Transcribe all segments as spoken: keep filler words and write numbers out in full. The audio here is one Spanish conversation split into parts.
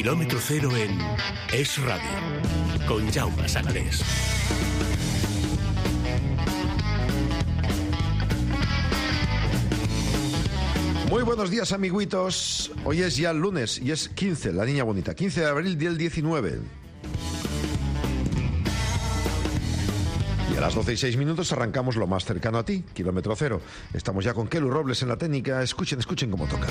Kilómetro cero en Es Radio, con Jaume Sagarés. Muy buenos días, amiguitos. Hoy es ya el lunes y es quince, la niña bonita, quince de abril del diecinueve. Y a las doce y seis minutos arrancamos lo más cercano a ti, Kilómetro Cero. Estamos ya con Kelu Robles en la técnica. Escuchen, escuchen cómo toca.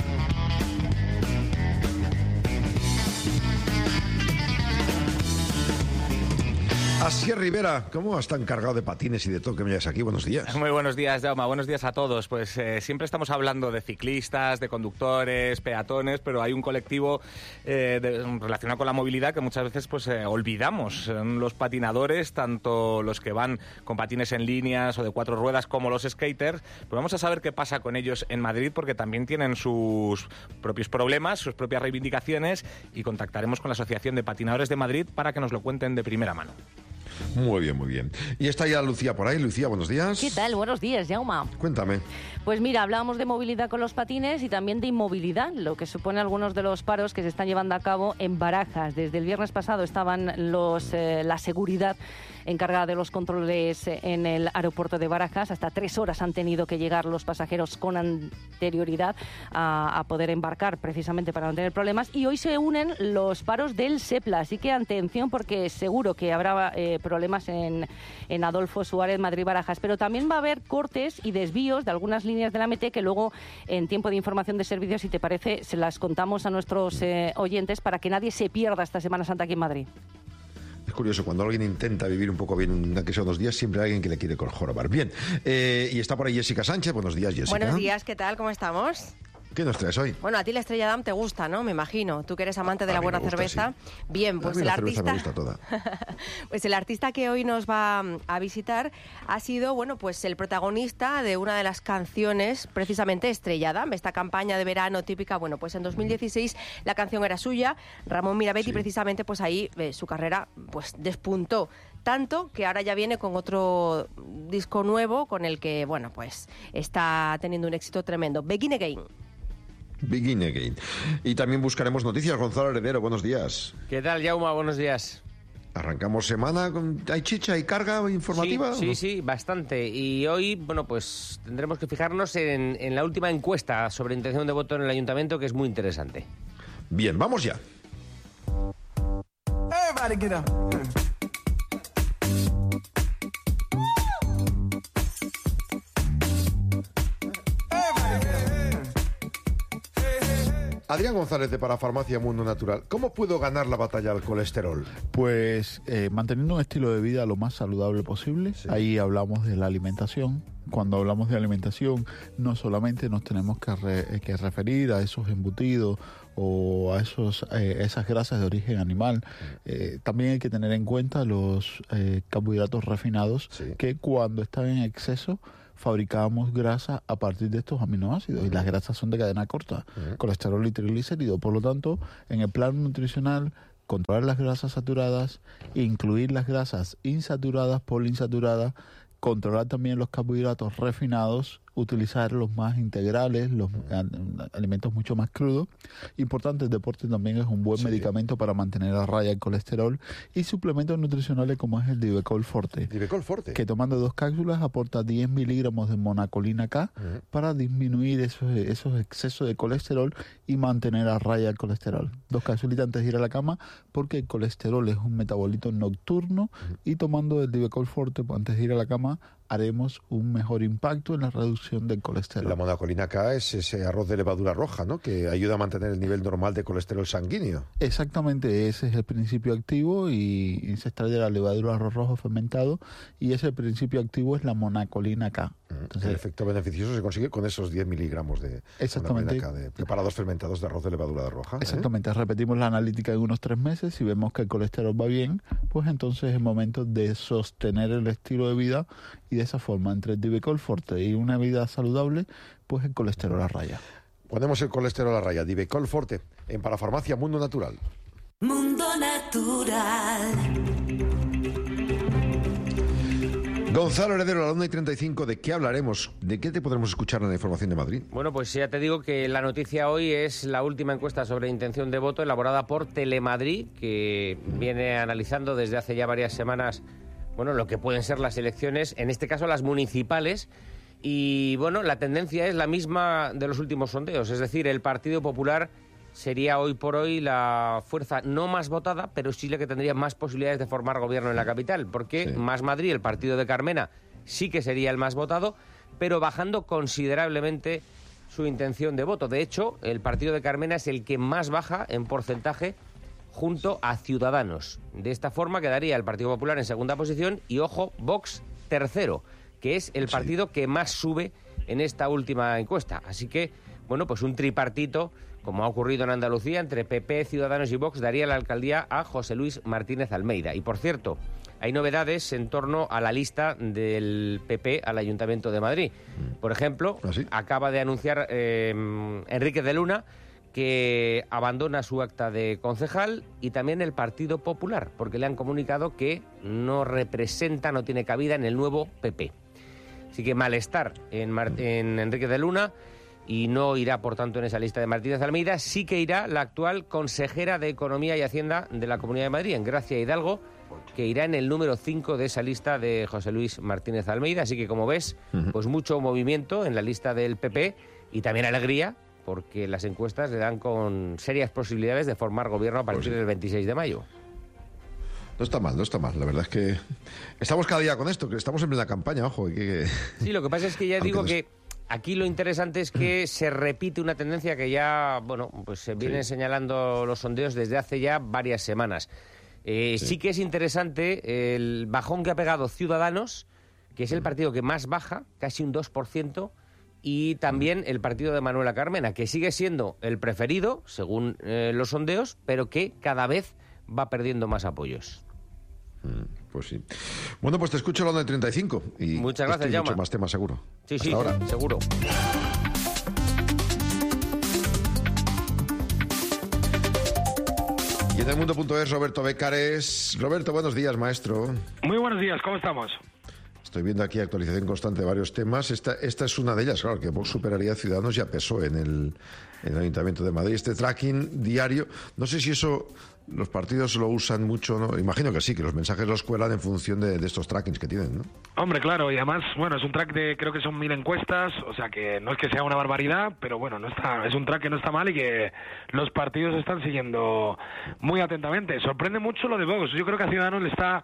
Asier Rivera, ¿cómo has tan cargado de patines y de todo que me llevas aquí? Buenos días. Muy buenos días, Jaume. Buenos días a todos. Pues eh, siempre estamos hablando de ciclistas, de conductores, peatones, pero hay un colectivo eh, de, relacionado con la movilidad que muchas veces pues eh, olvidamos. Son los patinadores, tanto los que van con patines en líneas o de cuatro ruedas como los skaters. Pues vamos a saber qué pasa con ellos en Madrid, porque también tienen sus propios problemas, sus propias reivindicaciones, y contactaremos con la Asociación de Patinadores de Madrid para que nos lo cuenten de primera mano. Muy bien, muy bien. Y está ya Lucía por ahí. Lucía, buenos días. ¿Qué tal? Buenos días, Jaume. Cuéntame. Pues mira, hablábamos de movilidad con los patines y también de inmovilidad, lo que supone algunos de los paros que se están llevando a cabo en Barajas. Desde el viernes pasado estaban los eh, la seguridad encargada de los controles en el aeropuerto de Barajas. Hasta tres horas han tenido que llegar los pasajeros con anterioridad a, a poder embarcar, precisamente para no tener problemas. Y hoy se unen los paros del SEPLA, así que atención, porque seguro que habrá eh, problemas en, en Adolfo Suárez, Madrid-Barajas. Pero también va a haber cortes y desvíos de algunas líneas de la M T que luego, en tiempo de información de servicios, si te parece, se las contamos a nuestros eh, oyentes para que nadie se pierda esta Semana Santa aquí en Madrid. Es curioso, cuando alguien intenta vivir un poco bien, aunque sea unos días, siempre hay alguien que le quiere jorobar. Bien, eh, y está por ahí Jessica Sánchez. Buenos días, Jessica. Buenos días, ¿qué tal? ¿Cómo estamos? ¿Qué nos traes hoy? Bueno, a ti la Estrella Damm te gusta, ¿no? Me imagino. Tú que eres amante de a la mí buena me gusta, cerveza. Sí. Bien, pues a mí el la artista... cerveza me gusta toda. Pues el artista que hoy nos va a visitar ha sido, bueno, pues el protagonista de una de las canciones, precisamente Estrella Damm, esta campaña de verano típica. Bueno, pues en dos mil dieciséis la canción era suya, Ramón Mirabetti, Sí. y precisamente pues ahí eh, su carrera pues despuntó. Tanto que ahora ya viene con otro disco nuevo con el que, bueno, pues está teniendo un éxito tremendo. Begin Again. Begin Again. Y también buscaremos noticias. Gonzalo Heredero, buenos días. ¿Qué tal, Jaume? Buenos días. Arrancamos semana con... ¿Hay chicha, hay carga informativa? Sí, sí, sí, bastante. Y hoy, bueno, pues tendremos que fijarnos en, en la última encuesta sobre intención de voto en el ayuntamiento, que es muy interesante. Bien, vamos ya. Everybody get up. Adrián González de Parafarmacia Mundo Natural. ¿Cómo puedo ganar la batalla al colesterol? Pues eh, manteniendo un estilo de vida lo más saludable posible. Sí. Ahí hablamos de la alimentación. Cuando hablamos de alimentación, no solamente nos tenemos que, re, que referir a esos embutidos o a esos eh, esas grasas de origen animal. Eh, también hay que tener en cuenta los eh, carbohidratos refinados, Sí. que cuando están en exceso fabricamos grasa a partir de estos aminoácidos, uh-huh. y las grasas son de cadena corta, uh-huh. colesterol y triglicéridos. Por lo tanto, en el plano nutricional, controlar las grasas saturadas, incluir las grasas insaturadas, poliinsaturadas, controlar también los carbohidratos refinados, utilizar los más integrales, los uh-huh. alimentos mucho más crudos. Importante, el deporte también es un buen sí. medicamento para mantener a raya el colesterol, y suplementos nutricionales como es el Divecol Forte. Divecol Forte. Que tomando dos cápsulas aporta diez miligramos de monacolina K uh-huh. para disminuir esos, esos excesos de colesterol y mantener a raya el colesterol. Dos cápsulitas antes de ir a la cama, porque el colesterol es un metabolito nocturno uh-huh. y tomando el Divecol Forte antes de ir a la cama haremos un mejor impacto en la reducción del colesterol. La monacolina K es ese arroz de levadura roja, ¿no?, que ayuda a mantener el nivel normal de colesterol sanguíneo. Exactamente, ese es el principio activo, y, y se extrae de la levadura de arroz rojo fermentado, y ese principio activo es la monacolina K. Entonces, el efecto beneficioso se consigue con esos diez miligramos de monacolina K, de preparados fermentados de arroz de levadura de roja. Exactamente, ¿eh? Repetimos la analítica en unos tres meses, y vemos que el colesterol va bien, pues entonces es el momento de sostener el estilo de vida, y de esa forma, entre el Divecol Forte y una vida saludable, pues el colesterol a raya. Ponemos el colesterol a raya. Divecol Forte, en Parafarmacia Mundo Natural. Mundo Natural. Gonzalo Heredero, a la una y treinta y cinco, ¿de qué hablaremos? ¿De qué te podremos escuchar en la información de Madrid? Bueno, pues ya te digo que la noticia hoy es la última encuesta sobre intención de voto elaborada por Telemadrid, que viene analizando desde hace ya varias semanas, bueno, lo que pueden ser las elecciones, en este caso las municipales. Y bueno, la tendencia es la misma de los últimos sondeos, es decir, el Partido Popular sería hoy por hoy la fuerza no más votada, pero sí la que tendría más posibilidades de formar gobierno en la capital, porque sí. Más Madrid, el partido de Carmena, sí que sería el más votado, pero bajando considerablemente su intención de voto. De hecho, el partido de Carmena es el que más baja en porcentaje junto a Ciudadanos. De esta forma quedaría el Partido Popular en segunda posición y, ojo, Vox tercero, que es el partido sí. que más sube en esta última encuesta. Así que, bueno, pues un tripartito, como ha ocurrido en Andalucía, entre P P, Ciudadanos y Vox, daría la alcaldía a José Luis Martínez Almeida. Y, por cierto, hay novedades en torno a la lista del P P al Ayuntamiento de Madrid. Por ejemplo, ¿Ah, sí? acaba de anunciar eh, Enrique de Luna que abandona su acta de concejal, y también el Partido Popular, porque le han comunicado que no representa, no tiene cabida en el nuevo P P. Así que malestar en, Mar- en Enrique de Luna, y no irá, por tanto, en esa lista de Martínez Almeida. Sí que irá la actual consejera de Economía y Hacienda de la Comunidad de Madrid, en Gracia Hidalgo, que irá en el número cinco de esa lista de José Luis Martínez Almeida. Así que, como ves, pues mucho movimiento en la lista del P P, y también alegría, porque las encuestas le dan con serias posibilidades de formar gobierno a partir pues sí. del veintiséis de mayo. No está mal, no está mal. La verdad es que estamos cada día con esto, que estamos en plena campaña, ojo. Que... Sí, lo que pasa es que ya digo que aquí lo interesante es que se repite una tendencia que ya, bueno, pues se vienen sí. señalando los sondeos desde hace ya varias semanas. Eh, sí. sí que es interesante el bajón que ha pegado Ciudadanos, que es el partido que más baja, casi un dos por ciento, y también el partido de Manuela Carmena, que sigue siendo el preferido, según eh, los sondeos, pero que cada vez va perdiendo más apoyos. Pues sí. Bueno, pues te escucho a la una y treinta y cinco. Y muchas gracias, Jaume. Mucho más temas, seguro. Sí, Hasta sí, ahora. seguro. Y en el mundo punto es, Roberto Becares. Roberto, buenos días, maestro. Muy buenos días, ¿cómo estamos? Estoy viendo aquí actualización constante de varios temas. Esta, esta es una de ellas, claro, que Vox superaría a Ciudadanos y a P S O E en el, en el Ayuntamiento de Madrid. Este tracking diario, no sé si eso los partidos lo usan mucho, ¿no? Imagino que sí, que los mensajes los cuelan en función de, de estos trackings que tienen, ¿no? Hombre, claro, y además, bueno, es un track de, creo que son mil encuestas, o sea que no es que sea una barbaridad, pero bueno, no está, es un track que no está mal y que los partidos están siguiendo muy atentamente. Sorprende mucho lo de Vox. Yo creo que a Ciudadanos le está...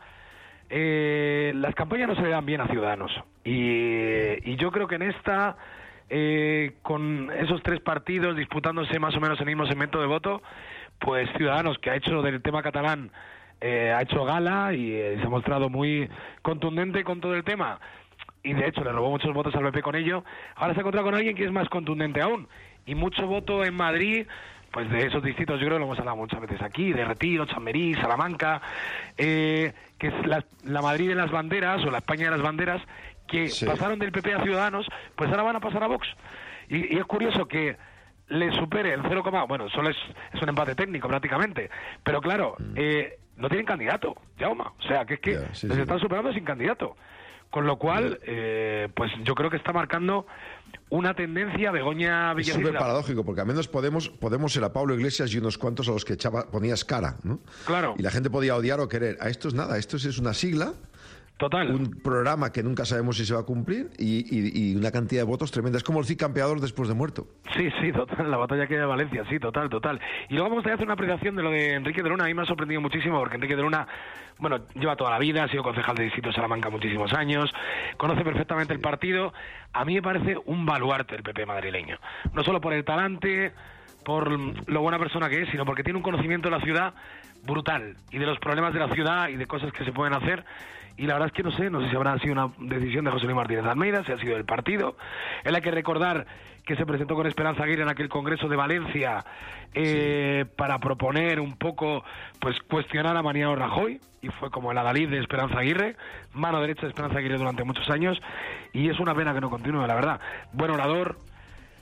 Eh, las campañas no se le dan bien a Ciudadanos y, y yo creo que en esta eh, con esos tres partidos disputándose más o menos el mismo segmento de voto, pues Ciudadanos, que ha hecho del tema catalán eh, ha hecho gala y eh, se ha mostrado muy contundente con todo el tema, y de hecho le robó muchos votos al P P con ello. Ahora se ha encontrado con alguien que es más contundente aún, y mucho voto en Madrid, pues de esos distritos, yo creo que lo hemos hablado muchas veces aquí, de Retiro, Chamberí, Salamanca, eh, que es la, la Madrid de las banderas, o la España de las banderas, que sí. pasaron del P P a Ciudadanos, pues ahora van a pasar a Vox. Y, y es curioso que le supere el cero, bueno, solo es, es un empate técnico prácticamente, pero claro, mm. eh, no tienen candidato, Jaume, o sea, que es que yeah, sí, les sí. están superando sin candidato. Con lo cual, eh, pues yo creo que está marcando una tendencia Begoña Villarreal. Es súper paradójico, porque al menos Podemos, Podemos era Pablo Iglesias y unos cuantos a los que echaba, ponías cara, ¿no? Claro. Y la gente podía odiar o querer. A esto es nada, esto es una sigla, total, un programa que nunca sabemos si se va a cumplir y, y, y una cantidad de votos tremenda. Es como el cicampeador después de muerto. Sí, sí, total, la batalla que hay de Valencia, sí, total, total. Y luego vamos a hacer una apreciación de lo de Enrique de Luna. A mí me ha sorprendido muchísimo, porque Enrique de Luna, bueno, lleva toda la vida, ha sido concejal de distrito de Salamanca muchísimos años, conoce perfectamente sí. el partido. A mí me parece un baluarte el P P madrileño. No solo por el talante, por lo buena persona que es, sino porque tiene un conocimiento de la ciudad brutal, y de los problemas de la ciudad y de cosas que se pueden hacer. Y la verdad es que no sé, no sé si habrá sido una decisión de José Luis Martínez Almeida, si ha sido del partido. Él, hay que recordar que se presentó con Esperanza Aguirre en aquel Congreso de Valencia eh, sí. para proponer un poco, pues cuestionar a Mariano Rajoy, y fue como el adalid de Esperanza Aguirre, mano derecha de Esperanza Aguirre durante muchos años, y es una pena que no continúe, la verdad. Buen orador,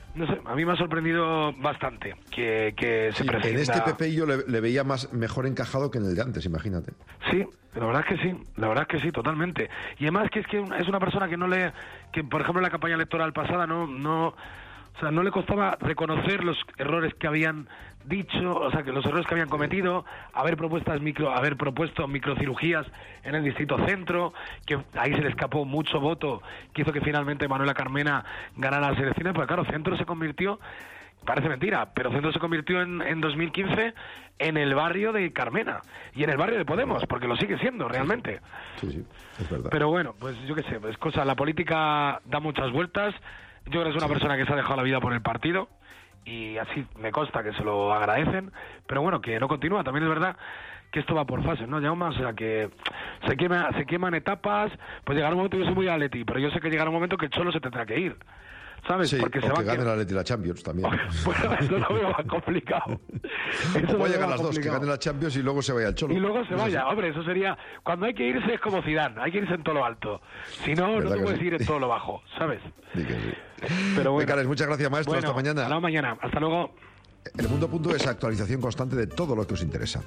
no sé, a mí me ha sorprendido bastante que, que se sí, prescinda... En este P P I yo le, le veía más mejor encajado que en el de antes, imagínate. Sí, la verdad es que sí, la verdad es que sí, totalmente. Y además que es que es una persona que no le... que por ejemplo en la campaña electoral pasada no... no o sea, no le costaba reconocer los errores que habían dicho, o sea, que los errores que habían cometido, haber propuestas micro, haber propuesto microcirugías en el distrito centro, que ahí se le escapó mucho voto, que hizo que finalmente Manuela Carmena ganara las elecciones, porque claro, Centro se convirtió, parece mentira, pero Centro se convirtió en, en dos mil quince en el barrio de Carmena y en el barrio de Podemos, porque lo sigue siendo realmente. Sí, sí, es verdad. Pero bueno, pues yo qué sé, es cosa, la política da muchas vueltas. Yo creo que es una persona que se ha dejado la vida por el partido y así me consta que se lo agradecen, pero bueno, que no continúa. También es verdad que esto va por fases, ¿no, Jaume? O sea, que se, quema, se queman etapas, pues llegará un momento, yo soy muy Atleti, pero yo sé que llegará un momento que el Cholo se tendrá que ir, ¿sabes? Sí, porque o se va que gane que... la Atleti la Champions también. Bueno, eso lo veo más complicado. Eso o puede llegar más las dos, complicado. que gane la Champions y luego se vaya al Cholo. Y luego se Eso vaya, sí. hombre, eso sería... Cuando hay que irse es como Zidane, hay que irse en todo lo alto. Si no, no ¿Verdad te que puedes sí? ir en todo lo bajo, ¿sabes? Sí que sí. Pero bueno. Becares, muchas gracias, maestro. Bueno, hasta mañana. Hasta mañana. Hasta luego. El Mundo Punto es actualización constante de todo lo que os interesa.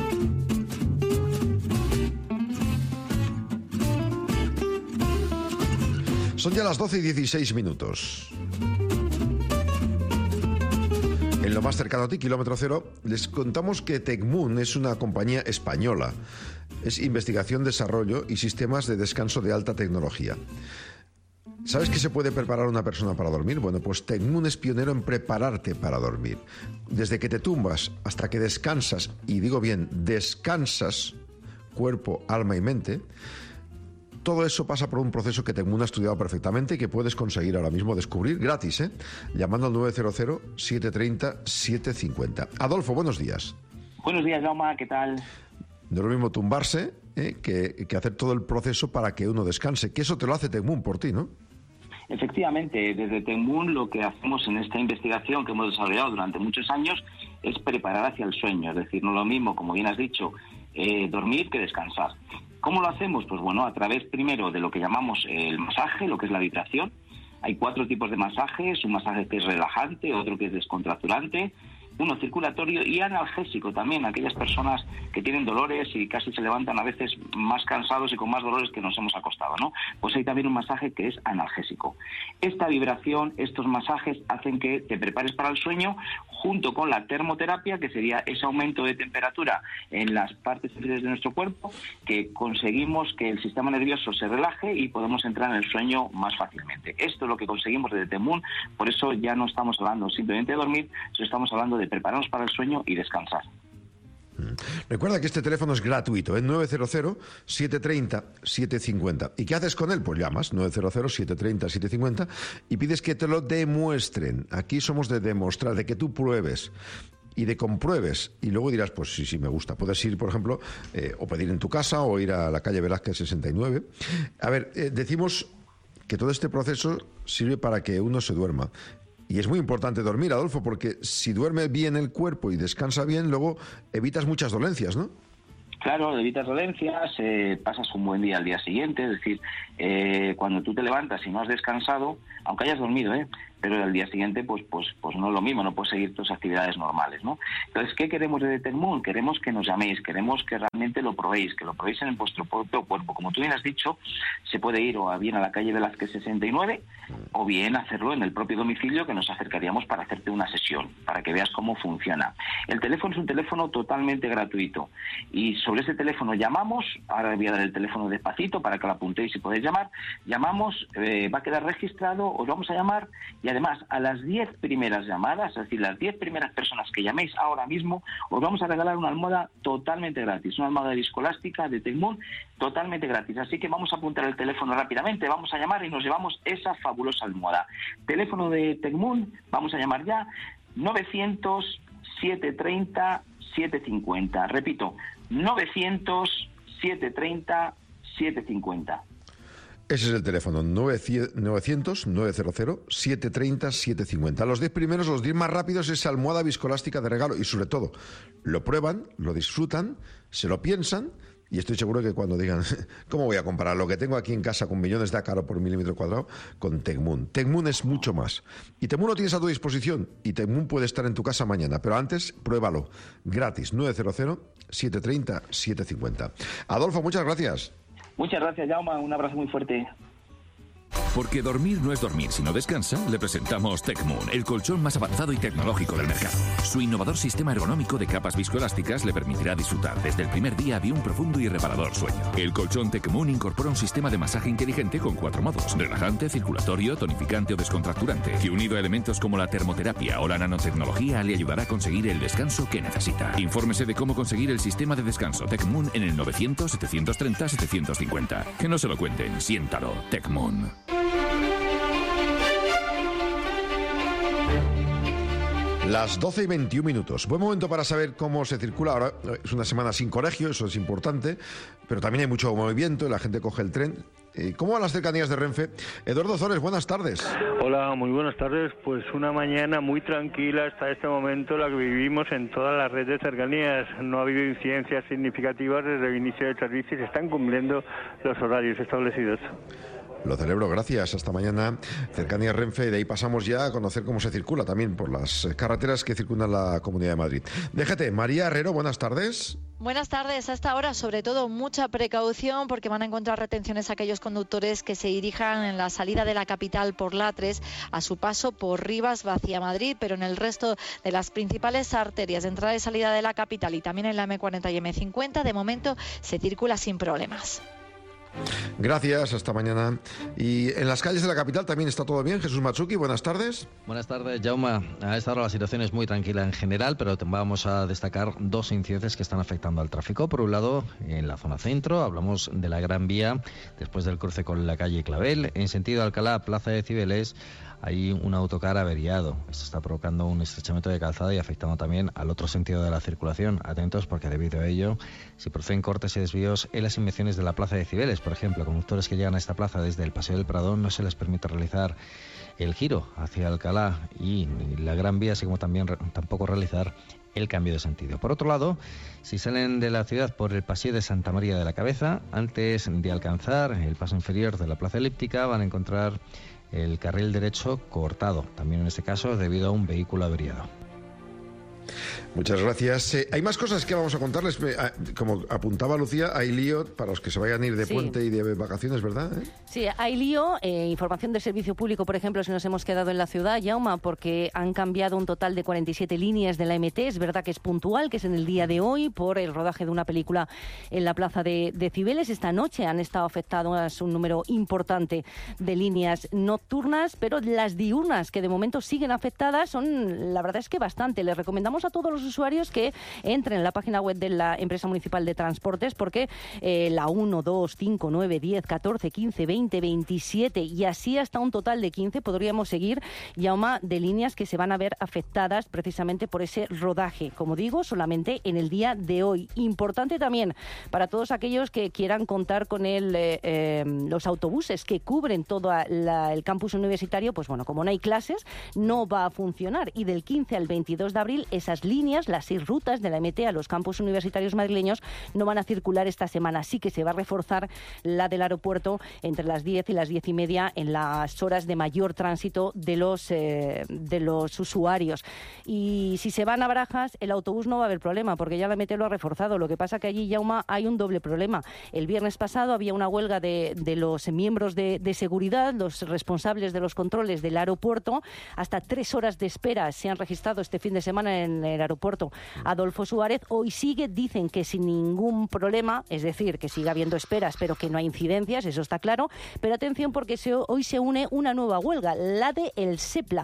Son ya las doce y dieciséis minutos. En lo más cercano a ti, kilómetro cero, les contamos que Tecmun es una compañía española. Es investigación, desarrollo y sistemas de descanso de alta tecnología. ¿Sabes qué se puede preparar una persona para dormir? Bueno, pues Tecmun es pionero en prepararte para dormir. Desde que te tumbas hasta que descansas, y digo bien, descansas, cuerpo, alma y mente, todo eso pasa por un proceso que Tecmun ha estudiado perfectamente y que puedes conseguir ahora mismo descubrir gratis, ¿eh? Llamando al nueve cero cero, siete tres cero, siete cinco cero. Adolfo, buenos días. Buenos días, Jaume, ¿qué tal? No es lo mismo tumbarse ¿eh? que, que hacer todo el proceso para que uno descanse, que eso te lo hace Tecmun por ti, ¿no? Efectivamente, desde Tecmun lo que hacemos en esta investigación que hemos desarrollado durante muchos años es preparar hacia el sueño, es decir, no lo mismo, como bien has dicho, eh, dormir que descansar. ¿Cómo lo hacemos? Pues bueno, a través primero de lo que llamamos el masaje, lo que es la vibración. Hay cuatro tipos de masajes, un masaje que es relajante, otro que es descontracturante, uno circulatorio y analgésico también, aquellas personas que tienen dolores y casi se levantan a veces más cansados y con más dolores que nos hemos acostado, ¿no? Pues hay también un masaje que es analgésico. Esta vibración, estos masajes hacen que te prepares para el sueño junto con la termoterapia, que sería ese aumento de temperatura en las partes inferiores de nuestro cuerpo, que conseguimos que el sistema nervioso se relaje y podemos entrar en el sueño más fácilmente. Esto es lo que conseguimos desde Tecmun, por eso ya no estamos hablando simplemente de dormir, sino estamos hablando de prepararnos para el sueño y descansar. Recuerda que este teléfono es gratuito, en ¿eh? nueve cero cero, siete tres cero, siete cinco cero. ¿Y qué haces con él? Pues llamas nueve cero cero, siete tres cero, siete cinco cero y pides que te lo demuestren. Aquí somos de demostrar, de que tú pruebes y de compruebes, y luego dirás, pues sí, sí, me gusta. Puedes ir, por ejemplo, eh, o pedir en tu casa o ir a la calle Velázquez sesenta y nueve. A ver, eh, decimos que todo este proceso sirve para que uno se duerma. Y es muy importante dormir, Adolfo, porque si duerme bien el cuerpo y descansa bien, luego evitas muchas dolencias, ¿no? Claro, evitas dolencias, eh, pasas un buen día al día siguiente, es decir, eh, cuando tú te levantas y no has descansado, aunque hayas dormido, ¿eh? pero al día siguiente pues pues pues no es lo mismo, no puedes seguir tus actividades normales, ¿no? Entonces, ¿qué queremos de Tecmun? Queremos que nos llaméis, queremos que realmente lo probéis, que lo probéis en vuestro propio cuerpo. Como tú bien has dicho, se puede ir o bien a la calle Velázquez sesenta y nueve o bien hacerlo en el propio domicilio, que nos acercaríamos para hacerte una sesión, para que veas cómo funciona. El teléfono es un teléfono totalmente gratuito y sobre ese teléfono llamamos, ahora voy a dar el teléfono despacito para que lo apuntéis y podéis llamar, llamamos, eh, va a quedar registrado, os vamos a llamar y además a las diez primeras llamadas, es decir, las diez primeras personas que llaméis ahora mismo, os vamos a regalar una almohada totalmente gratis, una almohada viscoelástica de Tecmun totalmente gratis. Así que vamos a apuntar el teléfono rápidamente, vamos a llamar y nos llevamos esa fabulosa almohada. Teléfono de Tecmun, vamos a llamar ya, novecientos, siete treinta, siete cincuenta. Repito, novecientos, siete treinta, siete cincuenta. Ese es el teléfono, novecientos, nueve cero cero, siete tres cero, siete cinco cero. Los diez primeros, los diez más rápidos, esa almohada viscoelástica de regalo. Y sobre todo, lo prueban, lo disfrutan, se lo piensan y estoy seguro que cuando digan, ¿cómo voy a comparar lo que tengo aquí en casa con millones de ácaro por milímetro cuadrado con Tecmoon? Tecmoon es mucho más. Y Tecmoon lo tienes a tu disposición y Tecmoon puede estar en tu casa mañana, pero antes, pruébalo. Gratis, nueve cero cero, siete tres cero, siete cinco cero. Adolfo, muchas gracias. Muchas gracias, Jaume. Un abrazo muy fuerte. Porque dormir no es dormir si no descansa, le presentamos Tecmoon, el colchón más avanzado y tecnológico del mercado. Su innovador sistema ergonómico de capas viscoelásticas le permitirá disfrutar desde el primer día de un profundo y reparador sueño. El colchón Tecmoon incorpora un sistema de masaje inteligente con cuatro modos: relajante, circulatorio, tonificante o descontracturante, que unido a elementos como la termoterapia o la nanotecnología le ayudará a conseguir el descanso que necesita. Infórmese de cómo conseguir el sistema de descanso Tecmoon en el novecientos, setecientos treinta, setecientos cincuenta. Que no se lo cuenten, siéntalo. Tecmoon. Las doce y veintiún minutos. Buen momento para saber cómo se circula. Ahora es una semana sin colegio, eso es importante, pero también hay mucho movimiento y la gente coge el tren. ¿Cómo van las cercanías de Renfe? Eduardo Zores, buenas tardes. Hola, muy buenas tardes. Pues una mañana muy tranquila hasta este momento, la que vivimos en toda la red de cercanías. No ha habido incidencias significativas desde el inicio del servicio y se están cumpliendo los horarios establecidos. Lo celebro, gracias. Hasta mañana. Cercanía Renfe, y de ahí pasamos ya a conocer cómo se circula también por las carreteras que circundan la Comunidad de Madrid. Déjate, María Herrero, buenas tardes. Buenas tardes. A esta hora, sobre todo, mucha precaución porque van a encontrar retenciones a aquellos conductores que se dirijan en la salida de la capital por la A tres a su paso por Rivas hacia Madrid, pero en el resto de las principales arterias de entrada y salida de la capital y también en la eme cuarenta y eme cincuenta, de momento se circula sin problemas. Gracias, hasta mañana. Y en las calles de la capital también está todo bien. Jesús Matsuki, buenas tardes. Buenas tardes, Jaume. A esta hora la situación es muy tranquila en general, pero vamos a destacar dos incidencias que están afectando al tráfico. Por un lado, en la zona centro, hablamos de la Gran Vía, después del cruce con la calle Clavel. En sentido Alcalá, Plaza de Cibeles, hay un autocar averiado. Esto está provocando un estrechamiento de calzada y afectando también al otro sentido de la circulación. Atentos porque debido a ello, si proceden cortes y desvíos en las inmediaciones de la Plaza de Cibeles, por ejemplo, conductores que llegan a esta plaza desde el Paseo del Prado, no se les permite realizar el giro hacia Alcalá y la Gran Vía, así como también tampoco realizar el cambio de sentido. Por otro lado, si salen de la ciudad por el Paseo de Santa María de la Cabeza, antes de alcanzar el paso inferior de la Plaza Elíptica, van a encontrar el carril derecho cortado, también en este caso debido a un vehículo averiado. Muchas gracias. Eh, hay más cosas que vamos a contarles. Eh, como apuntaba Lucía, hay lío para los que se vayan a ir de sí. puente y de vacaciones, ¿verdad? ¿Eh? Sí, hay lío. Eh, información del servicio público, por ejemplo, si nos hemos quedado en la ciudad, Jaume, porque han cambiado un total de cuarenta y siete líneas de la eme te. Es verdad que es puntual, que es en el día de hoy, por el rodaje de una película en la plaza de, de Cibeles. Esta noche han estado afectadas un número importante de líneas nocturnas, pero las diurnas, que de momento siguen afectadas, son, la verdad es que bastante. Les recomendamos a todos los usuarios que entren en la página web de la empresa municipal de transportes, porque eh, la uno, dos, cinco, nueve, diez, catorce, quince, veinte, veintisiete y así hasta un total de quince podríamos seguir, Jaume, de líneas que se van a ver afectadas precisamente por ese rodaje, como digo, solamente en el día de hoy. Importante también para todos aquellos que quieran contar con el, eh, eh, los autobuses que cubren todo la, el campus universitario, pues bueno, como no hay clases, no va a funcionar, y del quince al veintidós de abril esas líneas, las seis rutas de la eme te a los campus universitarios madrileños, no van a circular esta semana. Sí que se va a reforzar la del aeropuerto entre las diez y las diez y media en las horas de mayor tránsito de los, eh, de los usuarios. Y si se van a Barajas, el autobús no va a haber problema, porque ya la eme te lo ha reforzado. Lo que pasa que allí, Jaume, hay un doble problema. El viernes pasado había una huelga de, de los miembros de, de seguridad, los responsables de los controles del aeropuerto. Hasta tres horas de espera se han registrado este fin de semana en el aeropuerto Adolfo Suárez. Hoy sigue, dicen que sin ningún problema, es decir, que sigue habiendo esperas, pero que no hay incidencias, eso está claro. Pero atención, porque se, hoy se une una nueva huelga, la de el SEPLA,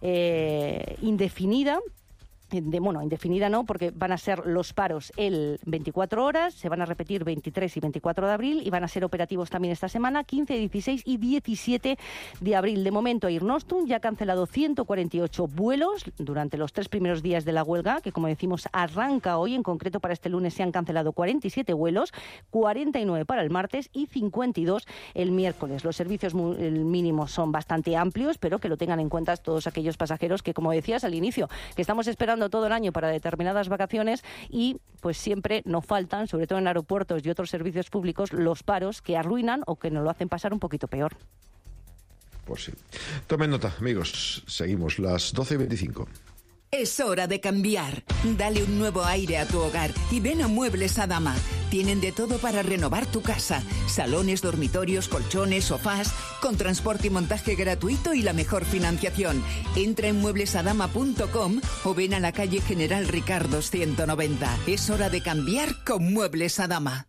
eh, indefinida. De, bueno, indefinida no, porque van a ser los paros el veinticuatro horas, se van a repetir veintitrés y veinticuatro de abril y van a ser operativos también esta semana, quince, dieciséis y diecisiete de abril. De momento, Air Nostrum ya ha cancelado ciento cuarenta y ocho vuelos durante los tres primeros días de la huelga, que como decimos arranca hoy. En concreto, para este lunes se han cancelado cuarenta y siete vuelos, cuarenta y nueve para el martes y cincuenta y dos el miércoles. Los servicios mínimos son bastante amplios, pero que lo tengan en cuenta todos aquellos pasajeros que, como decías al inicio, que estamos esperando utilizando todo el año para determinadas vacaciones y pues siempre nos faltan, sobre todo en aeropuertos y otros servicios públicos, los paros que arruinan o que nos lo hacen pasar un poquito peor. Pues sí. Tomen nota, amigos. Seguimos, las doce y veinticinco. Es hora de cambiar. Dale un nuevo aire a tu hogar y ven a Muebles Adama. Tienen de todo para renovar tu casa. Salones, dormitorios, colchones, sofás, con transporte y montaje gratuito y la mejor financiación. Entra en muebles adama punto com o ven a la calle General Ricardo ciento noventa. Es hora de cambiar con Muebles Adama.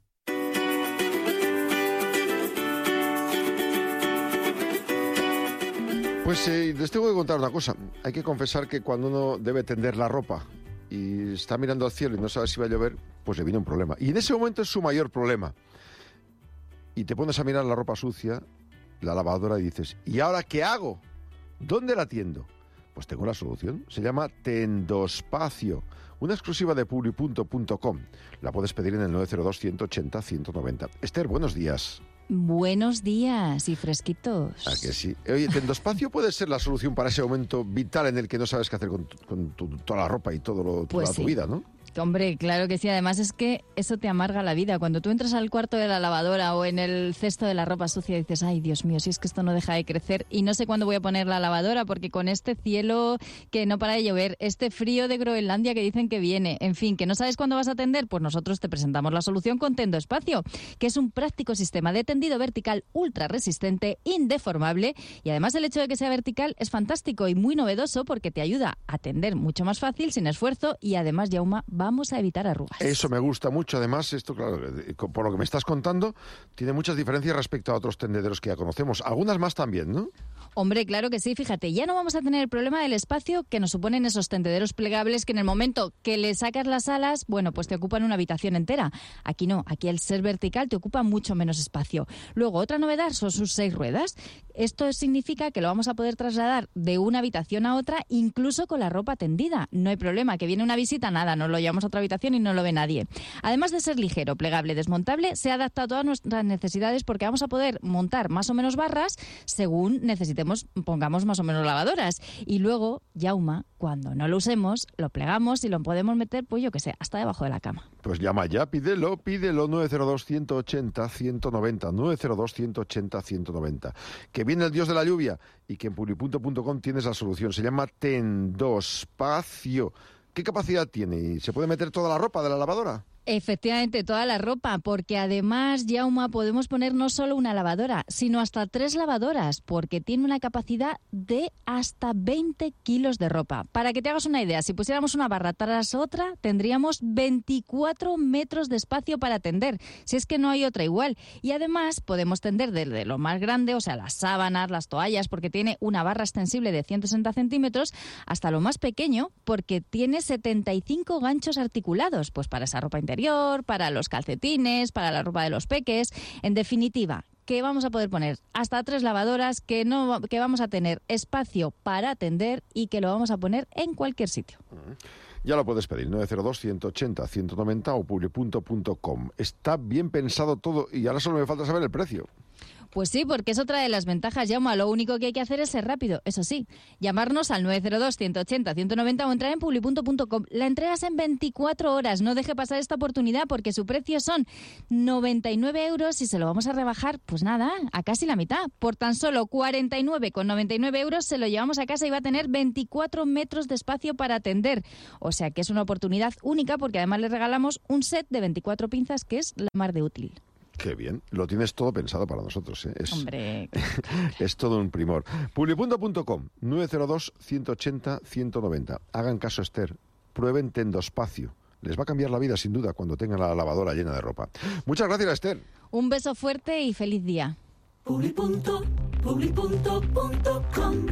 Pues eh, les tengo que contar una cosa. Hay que confesar que cuando uno debe tender la ropa y está mirando al cielo y no sabe si va a llover, pues le viene un problema. Y en ese momento es su mayor problema. Y te pones a mirar la ropa sucia, la lavadora, y dices, ¿y ahora qué hago? ¿Dónde la tiendo? Pues tengo la solución. Se llama Tendospacio. Una exclusiva de publi punto com. La puedes pedir en el nueve cero dos, ciento ochenta, ciento noventa. Esther, buenos días. Buenos días y fresquitos. ¿A que sí? Oye, Tendospacio puede ser la solución para ese momento vital en el que no sabes qué hacer con, tu, con tu, toda la ropa y todo lo, pues toda sí. tu vida, ¿no? Hombre, claro que sí. Además es que eso te amarga la vida. Cuando tú entras al cuarto de la lavadora o en el cesto de la ropa sucia dices, ay, Dios mío, si es que esto no deja de crecer y no sé cuándo voy a poner la lavadora porque con este cielo que no para de llover, este frío de Groenlandia que dicen que viene, en fin, que no sabes cuándo vas a tender, pues nosotros te presentamos la solución con Tendospacio, que es un práctico sistema de tendido vertical ultra resistente, indeformable, y además el hecho de que sea vertical es fantástico y muy novedoso porque te ayuda a tender mucho más fácil, sin esfuerzo, y además, Yauma, vamos a evitar arrugas. Eso me gusta mucho. Además, esto, claro, por lo que me estás contando, tiene muchas diferencias respecto a otros tendederos que ya conocemos. Algunas más también, ¿no? Hombre, claro que sí. Fíjate, ya no vamos a tener el problema del espacio que nos suponen esos tendederos plegables que en el momento que le sacas las alas, bueno, pues te ocupan una habitación entera. Aquí no. Aquí al ser vertical te ocupa mucho menos espacio. Luego, otra novedad son sus seis ruedas. Esto significa que lo vamos a poder trasladar de una habitación a otra, incluso con la ropa tendida. No hay problema. Que viene una visita, nada, nos lo llevamos a otra habitación y no lo ve nadie. Además de ser ligero, plegable, desmontable, se adapta a todas nuestras necesidades porque vamos a poder montar más o menos barras según necesitemos, pongamos más o menos lavadoras. Y luego, Yauma, cuando no lo usemos, lo plegamos y lo podemos meter, pues yo qué sé, hasta debajo de la cama. Pues llama ya, pídelo, pídelo, nueve cero dos, ciento ochenta, ciento noventa, nueve cero dos, ciento ochenta, ciento noventa. Que viene el dios de la lluvia y que en publi punto com tienes la solución. Se llama Tendospacio. ¿Qué capacidad tiene? ¿Y se puede meter toda la ropa de la lavadora? Efectivamente, toda la ropa, porque además, Yauma, podemos poner no solo una lavadora, sino hasta tres lavadoras, porque tiene una capacidad de hasta veinte kilos de ropa. Para que te hagas una idea, si pusiéramos una barra tras otra, tendríamos veinticuatro metros de espacio para tender, si es que no hay otra igual. Y además podemos tender desde lo más grande, o sea, las sábanas, las toallas, porque tiene una barra extensible de ciento sesenta centímetros, hasta lo más pequeño, porque tiene setenta y cinco ganchos articulados, pues para esa ropa interior, para los calcetines, para la ropa de los peques. En definitiva, que vamos a poder poner hasta tres lavadoras, que no que vamos a tener espacio para tender y que lo vamos a poner en cualquier sitio. Ya lo puedes pedir, nueve cero dos, ciento ochenta, ciento noventa o publi punto com. Está bien pensado todo y ahora solo me falta saber el precio. Pues sí, porque es otra de las ventajas, Yauma. Lo único que hay que hacer es ser rápido, eso sí. Llamarnos al nueve cero dos, ciento ochenta, ciento noventa o entrar en publi punto com. La entrega es en veinticuatro horas. No deje pasar esta oportunidad porque su precio son noventa y nueve euros y se lo vamos a rebajar, pues nada, a casi la mitad. Por tan solo cuarenta y nueve con noventa y nueve euros se lo llevamos a casa y va a tener veinticuatro metros de espacio para atender. O sea que es una oportunidad única porque además le regalamos un set de veinticuatro pinzas que es la mar de útil. Qué bien, lo tienes todo pensado para nosotros, ¿eh? Es, Hombre, es todo un primor. publi punto com, nueve cero dos, ciento ochenta, ciento noventa. Hagan caso, Esther, prueben Tendospacio. Les va a cambiar la vida, sin duda, cuando tengan la lavadora llena de ropa. Muchas gracias, Esther. Un beso fuerte y feliz día. publi punto com.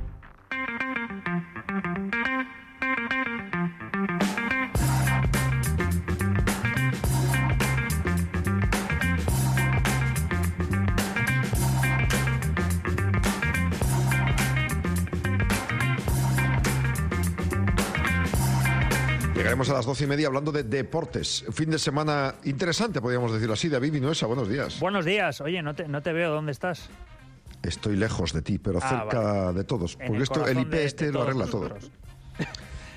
Llegaremos a las doce y media hablando de deportes. Fin de semana interesante, podríamos decirlo así. David Vinuesa, buenos días. Buenos días. Oye, no te, no te veo. ¿Dónde estás? Estoy lejos de ti, pero ah, cerca vale. de todos. En Porque el esto, el I P de, este de lo arregla nosotros. todo.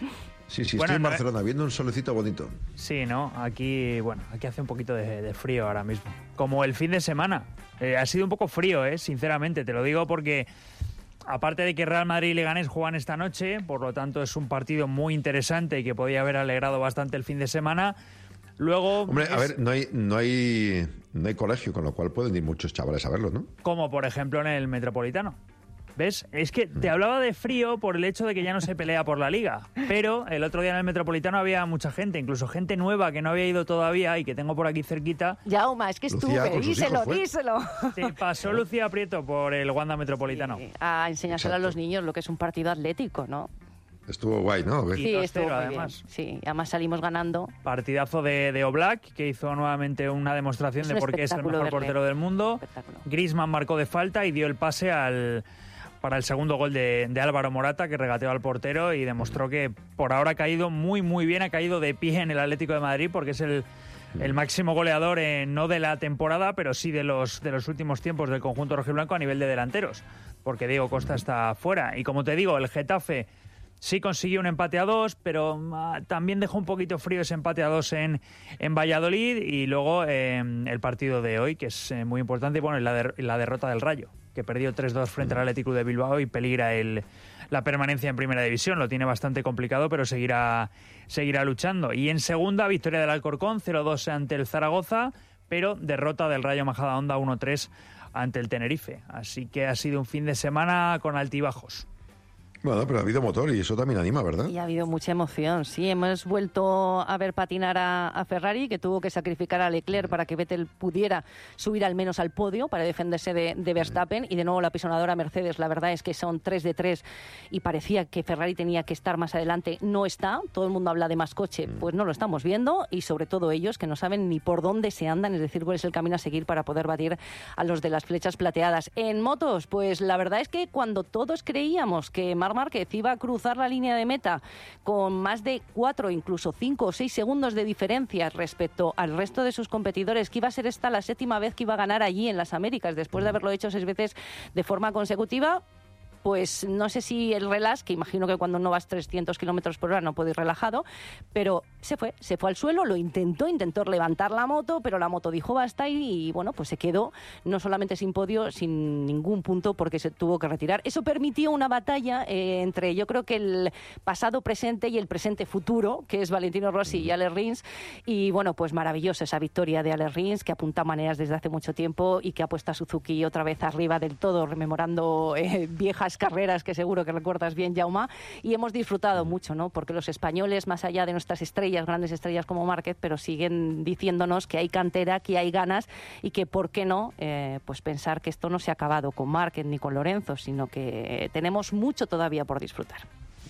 Sí, sí, Bueno, estoy en no, Barcelona, viendo un solecito bonito. Sí, ¿no? Aquí, bueno, aquí hace un poquito de, de frío ahora mismo. Como el fin de semana. Eh, ha sido un poco frío, ¿eh? Sinceramente, te lo digo porque... Aparte de que Real Madrid y Leganés juegan esta noche, por lo tanto es un partido muy interesante y que podía haber alegrado bastante el fin de semana. Luego... Hombre, es, a ver, no hay, no, hay, no hay colegio, con lo cual pueden ir muchos chavales a verlo, ¿no? Como por ejemplo en el Metropolitano. ¿Ves? Es que te hablaba de frío por el hecho de que ya no se pelea por la Liga. Pero el otro día en el Metropolitano había mucha gente, incluso gente nueva que no había ido todavía y que tengo por aquí cerquita. Yauma, es que estuve, díselo, díselo. Sí, pasó Lucía Prieto por el Wanda Metropolitano. Sí, a enseñárselo a los niños lo que es un partido atlético, ¿no? Estuvo guay, ¿no? Sí, estuvo muy además. Bien. Sí, además salimos ganando. Partidazo de, de Oblak, que hizo nuevamente una demostración de por qué es el mejor verle. portero del mundo. Griezmann marcó de falta y dio el pase al... para el segundo gol de, de Álvaro Morata, que regateó al portero y demostró que por ahora ha caído muy, muy bien, ha caído de pie en el Atlético de Madrid, porque es el, el máximo goleador, eh, no de la temporada, pero sí de los, de los últimos tiempos del conjunto rojiblanco a nivel de delanteros, porque Diego Costa está fuera. Y como te digo, el Getafe sí consiguió un empate a dos, pero uh, también dejó un poquito frío ese empate a dos en, en Valladolid. Y luego eh, el partido de hoy, que es eh, muy importante, y bueno, la, der- la derrota del Rayo, que perdió tres dos frente al Athletic Club de Bilbao y peligra el, la permanencia en Primera División. Lo tiene bastante complicado, pero seguirá, seguirá luchando. Y en segunda, victoria del Alcorcón, cero dos ante el Zaragoza, pero derrota del Rayo Majadahonda uno tres ante el Tenerife. Así que ha sido un fin de semana con altibajos. Bueno, pero ha habido motor y eso también anima, ¿verdad? Y ha habido mucha emoción, sí. Hemos vuelto a ver patinar a, a Ferrari, que tuvo que sacrificar a Leclerc para que Vettel pudiera subir al menos al podio para defenderse de, de Verstappen. Y de nuevo la pisonadora Mercedes, la verdad es que son tres de tres y parecía que Ferrari tenía que estar más adelante. No está, todo el mundo habla de más coche, pues no lo estamos viendo. Y sobre todo ellos, que no saben ni por dónde se andan, es decir, cuál es el camino a seguir para poder batir a los de las flechas plateadas. En motos, pues la verdad es que cuando todos creíamos que Marc Márquez iba a cruzar la línea de meta con más de cuatro, incluso cinco o seis segundos de diferencia respecto al resto de sus competidores, que iba a ser esta la séptima vez que iba a ganar allí en las Américas, después de haberlo hecho seis veces de forma consecutiva, pues no sé si el relax, que imagino que cuando no vas trescientos kilómetros por hora no puedes ir relajado, pero se fue, se fue al suelo, lo intentó, intentó levantar la moto, pero la moto dijo basta y, y bueno, pues se quedó no solamente sin podio, sin ningún punto porque se tuvo que retirar. Eso permitió una batalla eh, entre yo creo que el pasado presente y el presente futuro, que es Valentino Rossi y Alex Rins, y bueno, pues maravillosa esa victoria de Alex Rins, que apunta maneras desde hace mucho tiempo y que ha puesto a Suzuki otra vez arriba del todo, rememorando eh, viejas carreras que seguro que recuerdas bien, Jauma, y hemos disfrutado mucho, ¿no? Porque los españoles, más allá de nuestras estrellas, grandes estrellas como Márquez, pero siguen diciéndonos que hay cantera, que hay ganas y que, ¿por qué no? Eh, pues pensar que esto no se ha acabado con Márquez ni con Lorenzo, sino que tenemos mucho todavía por disfrutar.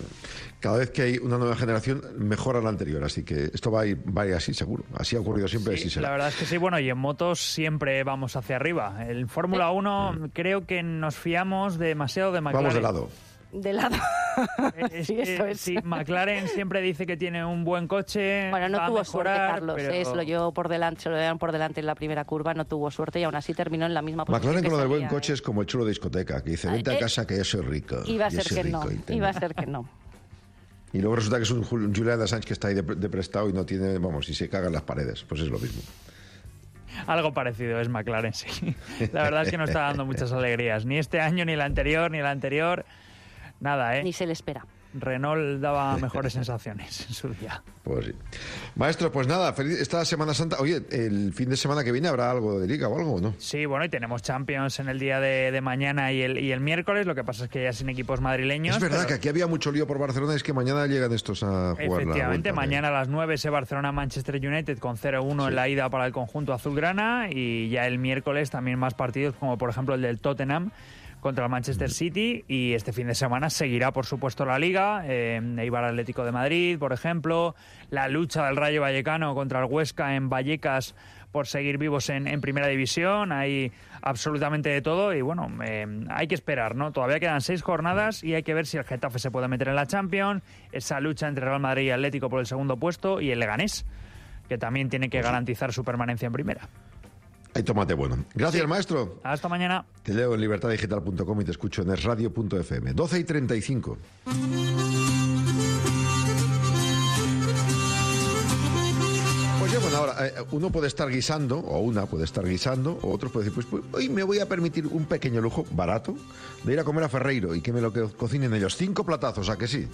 Cada vez que hay una nueva generación mejora la anterior, así que esto va a ir, va a ir así seguro. Así ha ocurrido siempre, Sí, así será. la verdad es que sí, bueno, y en motos siempre vamos hacia arriba. En Fórmula uno mm. creo que nos fiamos demasiado de McLaren. Vamos de lado. De lado. Es sí, que, eso es. sí, McLaren siempre dice que tiene un buen coche. Bueno, no va a tuvo mejorar, suerte, Carlos. pero... Es lo llevó por delante, se lo dieron por delante en la primera curva, no tuvo suerte y aún así terminó en la misma posición. McLaren con lo del buen salía, coche es como el chulo de discoteca, que dice, vente eh, a casa que yo soy rico. Iba a yo ser soy que no, rico", y iba a ser que no. Y luego resulta que es un Jul- Julián Assange que está ahí de, de prestado y no tiene, vamos, y se caga en las paredes. Pues es lo mismo. Algo parecido es McLaren, sí. La verdad es que no está dando muchas alegrías. Ni este año, ni el anterior, ni el anterior. Nada, ¿eh? Ni se le espera. Renault daba mejores sensaciones en su día. Pues sí. Maestro, pues nada, feliz esta Semana Santa. Oye, el fin de semana que viene habrá algo de Liga o algo, ¿o no? Sí, bueno, y tenemos Champions en el día de, de mañana y el, y el miércoles. Lo que pasa es que ya sin equipos madrileños. Es verdad pero... que aquí había mucho lío por Barcelona, es que mañana llegan estos a jugar la Efectivamente, vuelta, mañana a las nueve ese Barcelona-Manchester United con cero uno sí. en la ida para el conjunto azulgrana, y ya el miércoles también más partidos como por ejemplo el del Tottenham contra el Manchester City, y este fin de semana seguirá por supuesto la Liga, eh, Eibar Atlético de Madrid por ejemplo, la lucha del Rayo Vallecano contra el Huesca en Vallecas por seguir vivos en, en Primera División. Hay absolutamente de todo y bueno, eh, hay que esperar, ¿no? Todavía quedan seis jornadas y hay que ver si el Getafe se puede meter en la Champions, esa lucha entre Real Madrid y Atlético por el segundo puesto, y el Leganés, que también tiene que garantizar su permanencia en Primera. Hay tomate bueno. Gracias, sí. Maestro. Hasta mañana. Te leo en libertad digital punto com y te escucho en es radio punto f m. doce y treinta y cinco. bueno, ahora eh, uno puede estar guisando, o una puede estar guisando, o otro puede decir, pues, pues hoy me voy a permitir un pequeño lujo barato de ir a comer a Ferreiro y que me lo que cocinen ellos. Cinco platazos, ¿a que sí?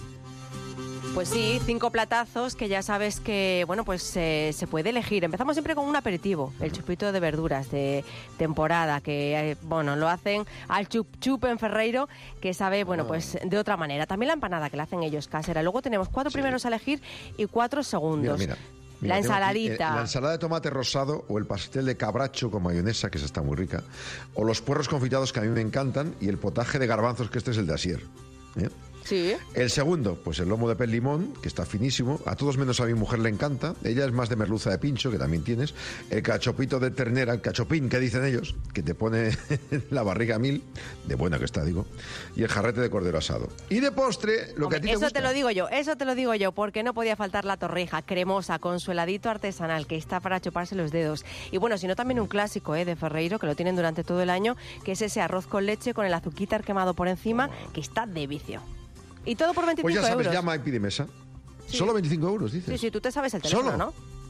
Pues sí, cinco platazos que ya sabes que, bueno, pues eh, se puede elegir. Empezamos siempre con un aperitivo, el chupito de verduras de temporada, que, eh, bueno, lo hacen al chup chup en Ferreiro, que sabe, bueno, pues de otra manera. También la empanada, que la hacen ellos casera. Luego tenemos cuatro sí. primeros a elegir y cuatro segundos. Mira, mira. Mira, la ensaladita. Aquí, eh, la ensalada de tomate rosado o el pastel de cabracho con mayonesa, que esa está muy rica, o los puerros confitados, que a mí me encantan, y el potaje de garbanzos, que este es el de Asier. ¿Eh? Sí. El segundo, pues el lomo de pel limón, que está finísimo. A todos menos a mi mujer le encanta. Ella es más de merluza de pincho, que también tienes. El cachopito de ternera, el cachopín, que dicen ellos, que te pone la barriga mil, de buena que está, digo. Y el jarrete de cordero asado. Y de postre, lo Hombre, que a ti te eso gusta. te lo digo yo, eso te lo digo yo, porque no podía faltar la torrija cremosa con su heladito artesanal, que está para chuparse los dedos. Y bueno, sino también un clásico eh, de Ferreiro, que lo tienen durante todo el año, que es ese arroz con leche con el azuquitar quemado por encima, oh. que está de vicio. Y todo por veinticinco euros. Pues ya sabes, euros. llama y pide mesa. Sí. Solo veinticinco euros, dices. Sí, sí, tú te sabes el teléfono, ¿Solo? ¿no?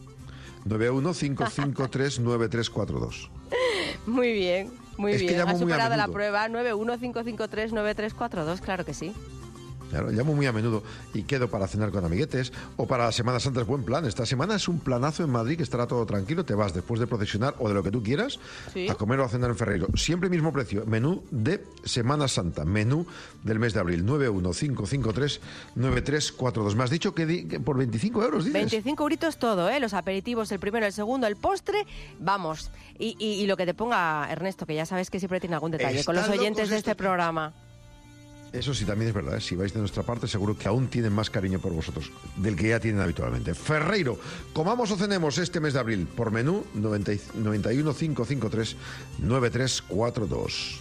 nueve uno cinco cinco tres nueve tres cuatro dos. Muy bien, muy es bien. Que ha superado a la prueba. nueve uno cinco cinco tres nueve tres cuatro dos, claro que sí. Claro, llamo muy a menudo y quedo para cenar con amiguetes o para la Semana Santa. Es buen plan. Esta semana es un planazo en Madrid, que estará todo tranquilo. Te vas después de procesionar o de lo que tú quieras, ¿sí?, a comer o a cenar en Ferreiro. Siempre mismo precio. Menú de Semana Santa. Menú del mes de abril. nueve uno cinco cinco tres nueve tres cuatro dos. Me has dicho que, di, que por veinticinco euros, dices. veinticinco euritos todo, ¿eh? Los aperitivos, el primero, el segundo, el postre. Vamos. Y, y, y lo que te ponga Ernesto, que ya sabes que siempre tiene algún detalle con los oyentes de este estos... programa. Eso sí, también es verdad, ¿eh? Si vais de nuestra parte, seguro que aún tienen más cariño por vosotros del que ya tienen habitualmente. Ferreiro, comamos o cenemos este mes de abril por menú noventa y uno cinco cinco tres nueve tres cuatro dos.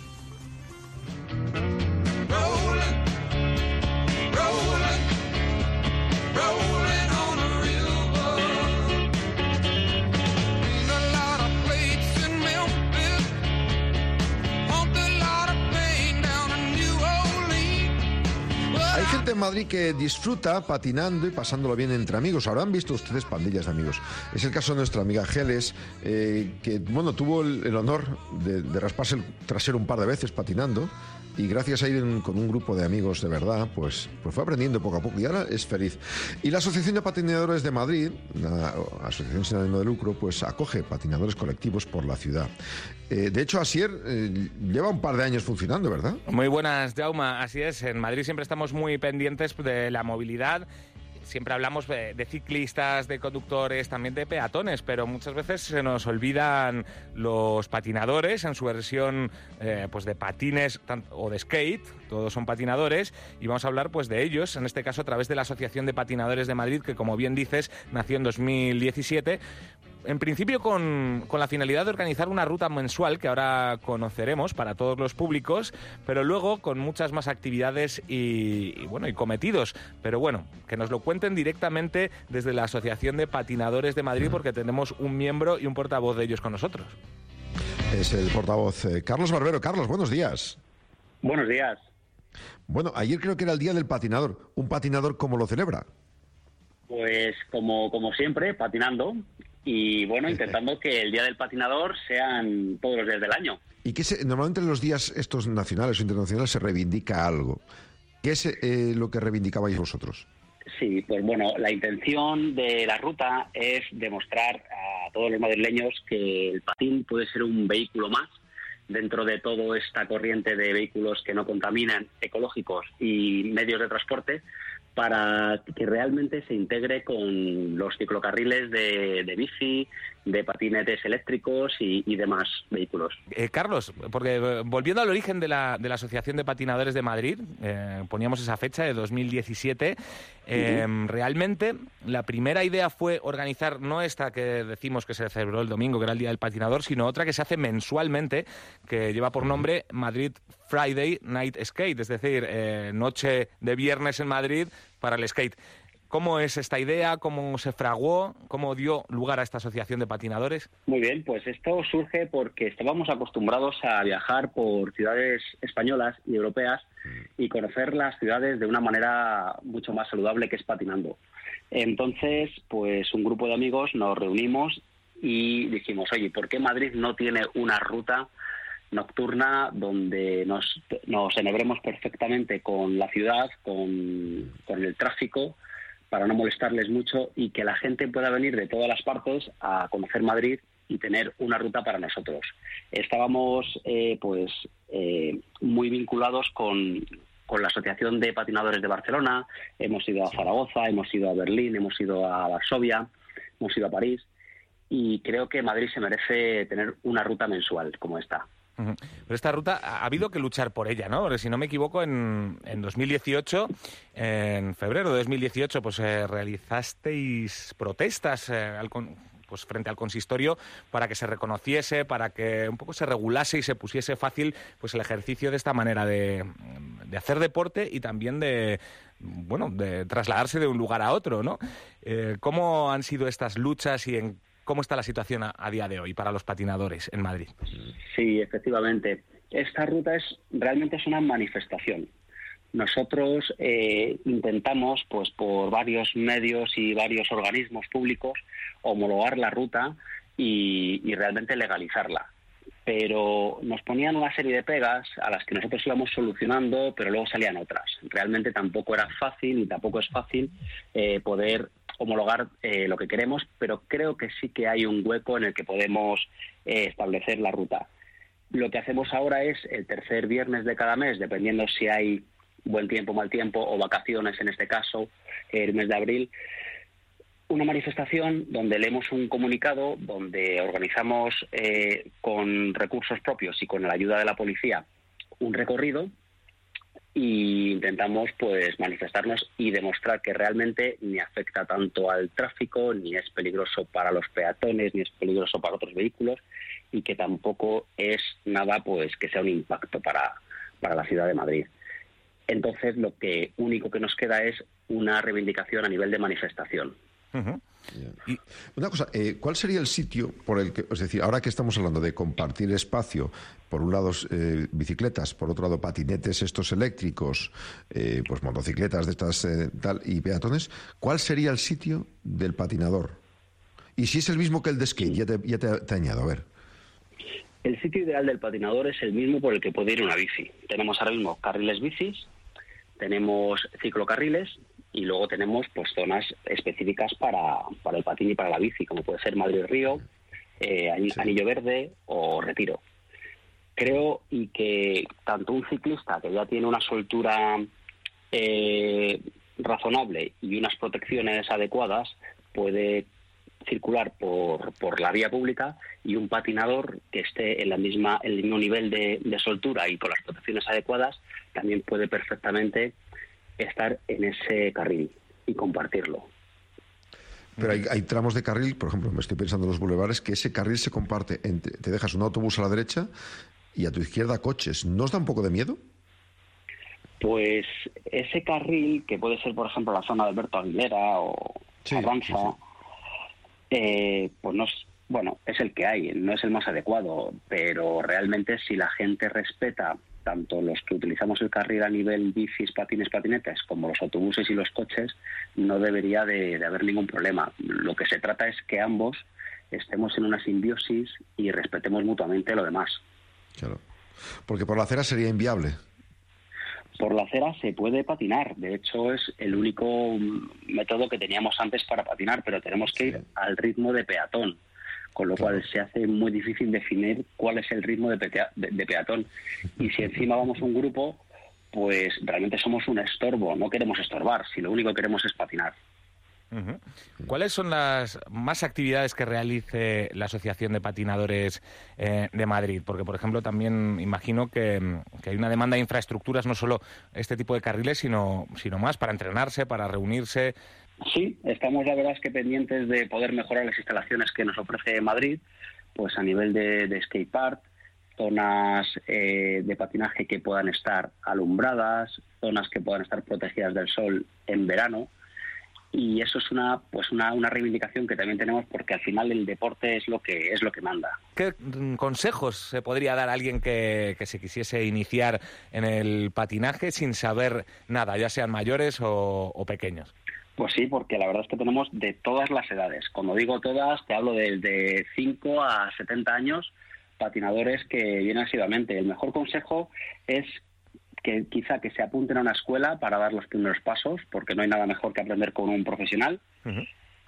Hay gente en Madrid que disfruta patinando y pasándolo bien entre amigos. Habrán visto ustedes pandillas de amigos. Es el caso de nuestra amiga Geles, eh, que bueno, tuvo el, el honor de, de rasparse el trasero un par de veces patinando. Y gracias a ir en, con un grupo de amigos de verdad, pues, pues fue aprendiendo poco a poco y ahora es feliz. Y la Asociación de Patinadores de Madrid, la Asociación sin ánimo de lucro, pues acoge patinadores colectivos por la ciudad. Eh, de hecho, Asier eh, lleva un par de años funcionando, ¿verdad? Muy buenas, Jauma. Así es, en Madrid siempre estamos muy pendientes de la movilidad. Siempre hablamos de, de ciclistas, de conductores, también de peatones, pero muchas veces se nos olvidan los patinadores en su versión eh, pues de patines o de skate. Todos son patinadores y vamos a hablar pues de ellos, en este caso a través de la Asociación de Patinadores de Madrid, que como bien dices, nació en dos mil diecisiete. En principio con, con la finalidad de organizar una ruta mensual que ahora conoceremos para todos los públicos, pero luego con muchas más actividades y, y bueno y cometidos. Pero bueno, que nos lo cuenten directamente desde la Asociación de Patinadores de Madrid, porque tenemos un miembro y un portavoz de ellos con nosotros. Es el portavoz eh, Carlos Barbero. Carlos, buenos días. Buenos días. Bueno, ayer creo que era el Día del Patinador. ¿Un patinador cómo lo celebra? Pues como, como siempre, patinando. Y bueno, intentando que el Día del Patinador sean todos los días del año. ¿Y qué se, normalmente en los días estos nacionales o internacionales se reivindica algo? ¿Qué es eh, lo que reivindicabais vosotros? Sí, pues bueno, la intención de la ruta es demostrar a todos los madrileños que el patín puede ser un vehículo más dentro de toda esta corriente de vehículos que no contaminan, ecológicos y medios de transporte, para que realmente se integre con los ciclocarriles de, de bici, de patinetes eléctricos y, y demás vehículos. Eh, Carlos, porque eh, volviendo al origen de la, de la Asociación de Patinadores de Madrid, eh, poníamos esa fecha de dos mil diecisiete, eh, uh-huh. realmente la primera idea fue organizar no esta que decimos que se celebró el domingo, que era el Día del Patinador, sino otra que se hace mensualmente, que lleva por nombre Madrid Friday Night Skate, es decir, eh, noche de viernes en Madrid para el skate. ¿Cómo es esta idea? ¿Cómo se fraguó? ¿Cómo dio lugar a esta asociación de patinadores? Muy bien, pues esto surge porque estábamos acostumbrados a viajar por ciudades españolas y europeas y conocer las ciudades de una manera mucho más saludable, que es patinando. Entonces, pues un grupo de amigos nos reunimos y dijimos, oye, ¿por qué Madrid no tiene una ruta nocturna donde nos, nos enhebremos perfectamente con la ciudad, con, con el tráfico, para no molestarles mucho y que la gente pueda venir de todas las partes a conocer Madrid y tener una ruta para nosotros? Estábamos eh, pues eh, muy vinculados con, con la Asociación de Patinadores de Barcelona, hemos ido a Zaragoza, hemos ido a Berlín, hemos ido a Varsovia, hemos ido a París, y creo que Madrid se merece tener una ruta mensual como esta. Pero esta ruta ha habido que luchar por ella, ¿no? Porque si no me equivoco, en, en dos mil dieciocho, en febrero de dos mil dieciocho, pues eh, realizasteis protestas eh, al con, pues frente al consistorio para que se reconociese, para que un poco se regulase y se pusiese fácil pues el ejercicio de esta manera de, de hacer deporte y también de, bueno, de trasladarse de un lugar a otro, ¿no? Eh, ¿Cómo han sido estas luchas y en ¿Cómo está la situación a, a día de hoy para los patinadores en Madrid? Sí, efectivamente. Esta ruta es realmente es una manifestación. Nosotros eh, intentamos, pues por varios medios y varios organismos públicos, homologar la ruta y, y realmente legalizarla. Pero nos ponían una serie de pegas a las que nosotros íbamos solucionando, pero luego salían otras. Realmente tampoco era fácil y tampoco es fácil eh, poder homologar eh, lo que queremos, pero creo que sí que hay un hueco en el que podemos eh, establecer la ruta. Lo que hacemos ahora es el tercer viernes de cada mes, dependiendo si hay buen tiempo, mal tiempo o vacaciones, en este caso, el mes de abril, una manifestación donde leemos un comunicado, donde organizamos eh, con recursos propios y con la ayuda de la policía un recorrido y intentamos pues manifestarnos y demostrar que realmente ni afecta tanto al tráfico, ni es peligroso para los peatones, ni es peligroso para otros vehículos y que tampoco es nada pues que sea un impacto para, para la ciudad de Madrid. Entonces lo que único que nos queda es una reivindicación a nivel de manifestación. Uh-huh. Y una cosa, eh, ¿cuál sería el sitio por el que, es decir, ahora que estamos hablando de compartir espacio, por un lado eh, bicicletas, por otro lado patinetes estos eléctricos, eh, pues motocicletas de estas eh, tal y peatones, ¿cuál sería el sitio del patinador? Y si es el mismo que el de skate, ya te, ya te, te añado, a ver. El sitio ideal del patinador es el mismo por el que puede ir una bici. Tenemos ahora mismo carriles bicis, tenemos ciclocarriles y luego tenemos pues zonas específicas para, para el patín y para la bici, como puede ser Madrid-Río, eh, Anillo Verde o Retiro. Creo y que tanto un ciclista que ya tiene una soltura eh, razonable y unas protecciones adecuadas puede circular por, por la vía pública, y un patinador que esté en la misma el mismo nivel de, de soltura y con las protecciones adecuadas también puede perfectamente estar en ese carril y compartirlo. Pero hay, hay tramos de carril, por ejemplo, me estoy pensando en los bulevares, que ese carril se comparte, entre, te dejas un autobús a la derecha y a tu izquierda coches. ¿No os da un poco de miedo? Pues ese carril, que puede ser, por ejemplo, la zona de Alberto Aguilera o sí, Arranza, sí, sí. Eh, pues no es, bueno, es el que hay, no es el más adecuado, pero realmente si la gente respeta tanto los que utilizamos el carril a nivel bicis, patines, patinetes, como los autobuses y los coches, no debería de, de haber ningún problema. Lo que se trata es que ambos estemos en una simbiosis y respetemos mutuamente lo demás. Claro, porque por la acera sería inviable. Por la acera se puede patinar, de hecho es el único método que teníamos antes para patinar, pero tenemos que ir al ritmo de peatón, con lo cual se hace muy difícil definir cuál es el ritmo de, pea- de, de peatón. Y si encima vamos a un grupo, pues realmente somos un estorbo, no queremos estorbar, si lo único que queremos es patinar. Uh-huh. ¿Cuáles son las más actividades que realice la Asociación de Patinadores eh, de Madrid? Porque, por ejemplo, también imagino que, que hay una demanda de infraestructuras, no solo este tipo de carriles, sino, sino más para entrenarse, para reunirse. Sí, estamos la verdad es que pendientes de poder mejorar las instalaciones que nos ofrece Madrid, pues a nivel de, de skatepark, zonas eh, de patinaje que puedan estar alumbradas, zonas que puedan estar protegidas del sol en verano. y eso es una pues una, una reivindicación que también tenemos, porque al final el deporte es lo que es lo que manda. ¿Qué consejos se podría dar a alguien que, que se quisiese iniciar en el patinaje sin saber nada, ya sean mayores o, o pequeños? Pues sí, porque la verdad es que tenemos de todas las edades. Cuando digo todas, te hablo desde cinco a setenta años, patinadores que vienen asiduamente. El mejor consejo es que quizá que se apunten a una escuela para dar los primeros pasos, porque no hay nada mejor que aprender con un profesional. Uh-huh.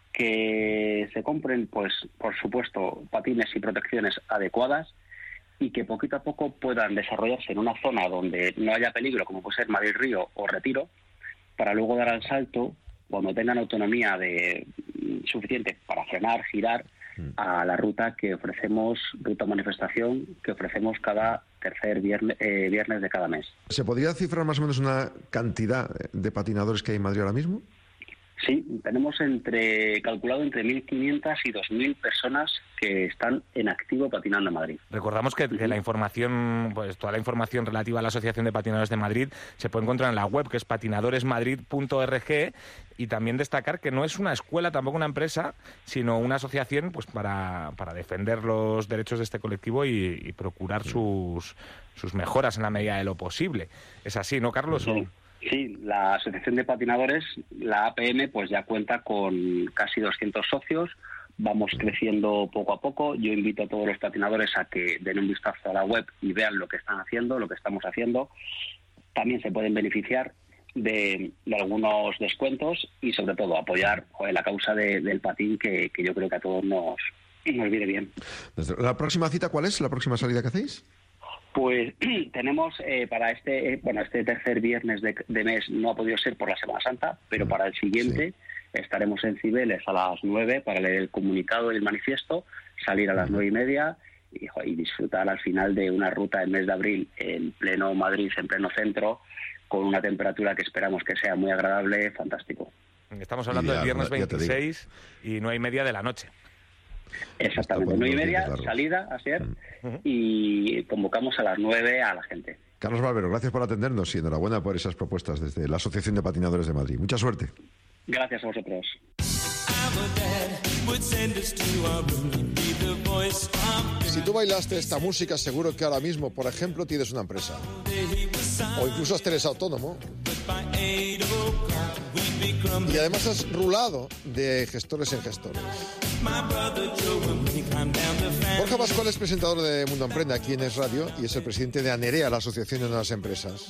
Que se compren, pues, por supuesto, patines y protecciones adecuadas y que poquito a poco puedan desarrollarse en una zona donde no haya peligro, como puede ser Madrid Río o Retiro, para luego dar el salto cuando tengan autonomía de suficiente para frenar, girar, a la ruta que ofrecemos, ruta manifestación, que ofrecemos cada tercer viernes, eh, viernes de cada mes. ¿Se podría cifrar más o menos una cantidad de patinadores que hay en Madrid ahora mismo? Sí, tenemos entre calculado entre mil quinientas y dos mil personas que están en activo patinando en Madrid. Recordamos que, que la información, pues toda la información relativa a la Asociación de Patinadores de Madrid se puede encontrar en la web, que es patinadoresmadrid punto org, y también destacar que no es una escuela, tampoco una empresa, sino una asociación pues para, para defender los derechos de este colectivo y, y procurar sus, sus mejoras en la medida de lo posible. ¿Es así, no, Carlos? Sí. Sí, la Asociación de Patinadores, la A P M, pues ya cuenta con casi doscientos socios. Vamos creciendo poco a poco. Yo invito a todos los patinadores a que den un vistazo a la web y vean lo que están haciendo, lo que estamos haciendo. También se pueden beneficiar de, de algunos descuentos y, sobre todo, apoyar joder, la causa de, del patín, que, que yo creo que a todos nos, nos viene bien. ¿La próxima cita cuál es? ¿La próxima salida que hacéis? Pues tenemos eh, para este eh, bueno este tercer viernes de, de mes no ha podido ser por la Semana Santa, pero para el siguiente sí. Estaremos en Cibeles a las nueve para leer el comunicado y el manifiesto, salir a las nueve y media y, y disfrutar al final de una ruta del mes de abril en pleno Madrid, en pleno centro, con una temperatura que esperamos que sea muy agradable, fantástico. Estamos hablando ya, del viernes veintiséis y nueve y media de la noche. Exactamente, nueve y media, salida, así es, uh-huh. Y convocamos a las nueve a la gente. Carlos Barbero, gracias por atendernos y enhorabuena por esas propuestas desde la Asociación de Patinadores de Madrid. Mucha suerte. Gracias a vosotros. Si tú bailaste esta música, seguro que ahora mismo, por ejemplo, tienes una empresa. O incluso hasta eres autónomo. Y además has rulado de gestores en gestores. Borja Pascual es presentador de Mundo Emprende aquí en Es Radio y es el presidente de ANEREA, la Asociación de Nuevas Empresas.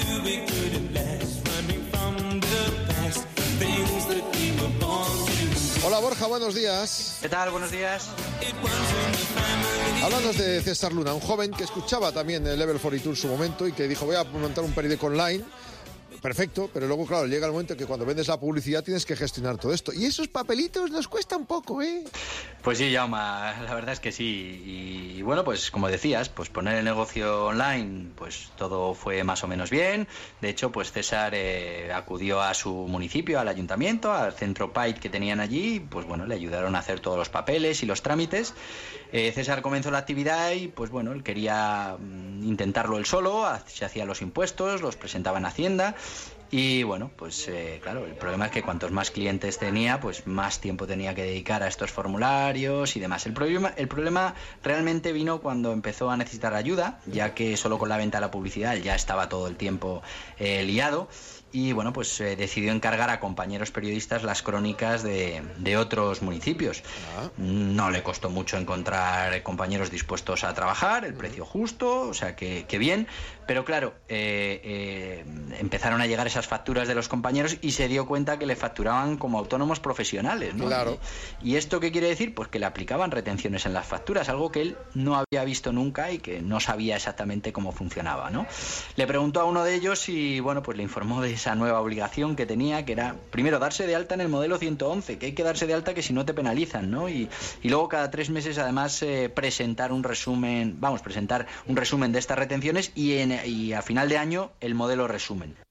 Hola Borja, buenos días. ¿Qué tal? Buenos días. Háblanos de César Luna, un joven que escuchaba también el Level cuarenta y dos en su momento y que dijo voy a montar un periódico online. Perfecto, pero luego, claro, llega el momento en que cuando vendes la publicidad tienes que gestionar todo esto. Y esos papelitos nos cuesta un poco, ¿eh? Pues sí, Jaume, la verdad es que sí. Y, y bueno, pues como decías, pues poner el negocio online, pues todo fue más o menos bien. De hecho, pues César eh, acudió a su municipio, al ayuntamiento, al centro P A I T que tenían allí. Pues bueno, le ayudaron a hacer todos los papeles y los trámites. Eh, César comenzó la actividad y, pues bueno, él quería mm, intentarlo él solo. Se hacía los impuestos, los presentaba en Hacienda. Y bueno, pues eh, claro, el problema es que cuantos más clientes tenía, pues más tiempo tenía que dedicar a estos formularios y demás. El problema, el problema realmente vino cuando empezó a necesitar ayuda, ya que solo con la venta de la publicidad ya estaba todo el tiempo eh, liado. Y bueno, pues eh, decidió encargar a compañeros periodistas las crónicas de, de otros municipios. Ah. No le costó mucho encontrar compañeros dispuestos a trabajar, el precio justo, o sea que, que bien. Pero claro, eh, eh, empezaron a llegar esas facturas de los compañeros y se dio cuenta que le facturaban como autónomos profesionales, ¿no? Claro. Y, ¿y esto qué quiere decir? Pues que le aplicaban retenciones en las facturas, algo que él no había visto nunca y que no sabía exactamente cómo funcionaba, ¿no? Le preguntó a uno de ellos y, bueno, pues le informó de esa nueva obligación que tenía, que era, primero, darse de alta en el modelo ciento once, que hay que darse de alta que si no te penalizan, ¿no? Y, y luego cada tres meses, además, eh, presentar un resumen, vamos, presentar un resumen de estas retenciones y, en, y a final de año el modelo resumen.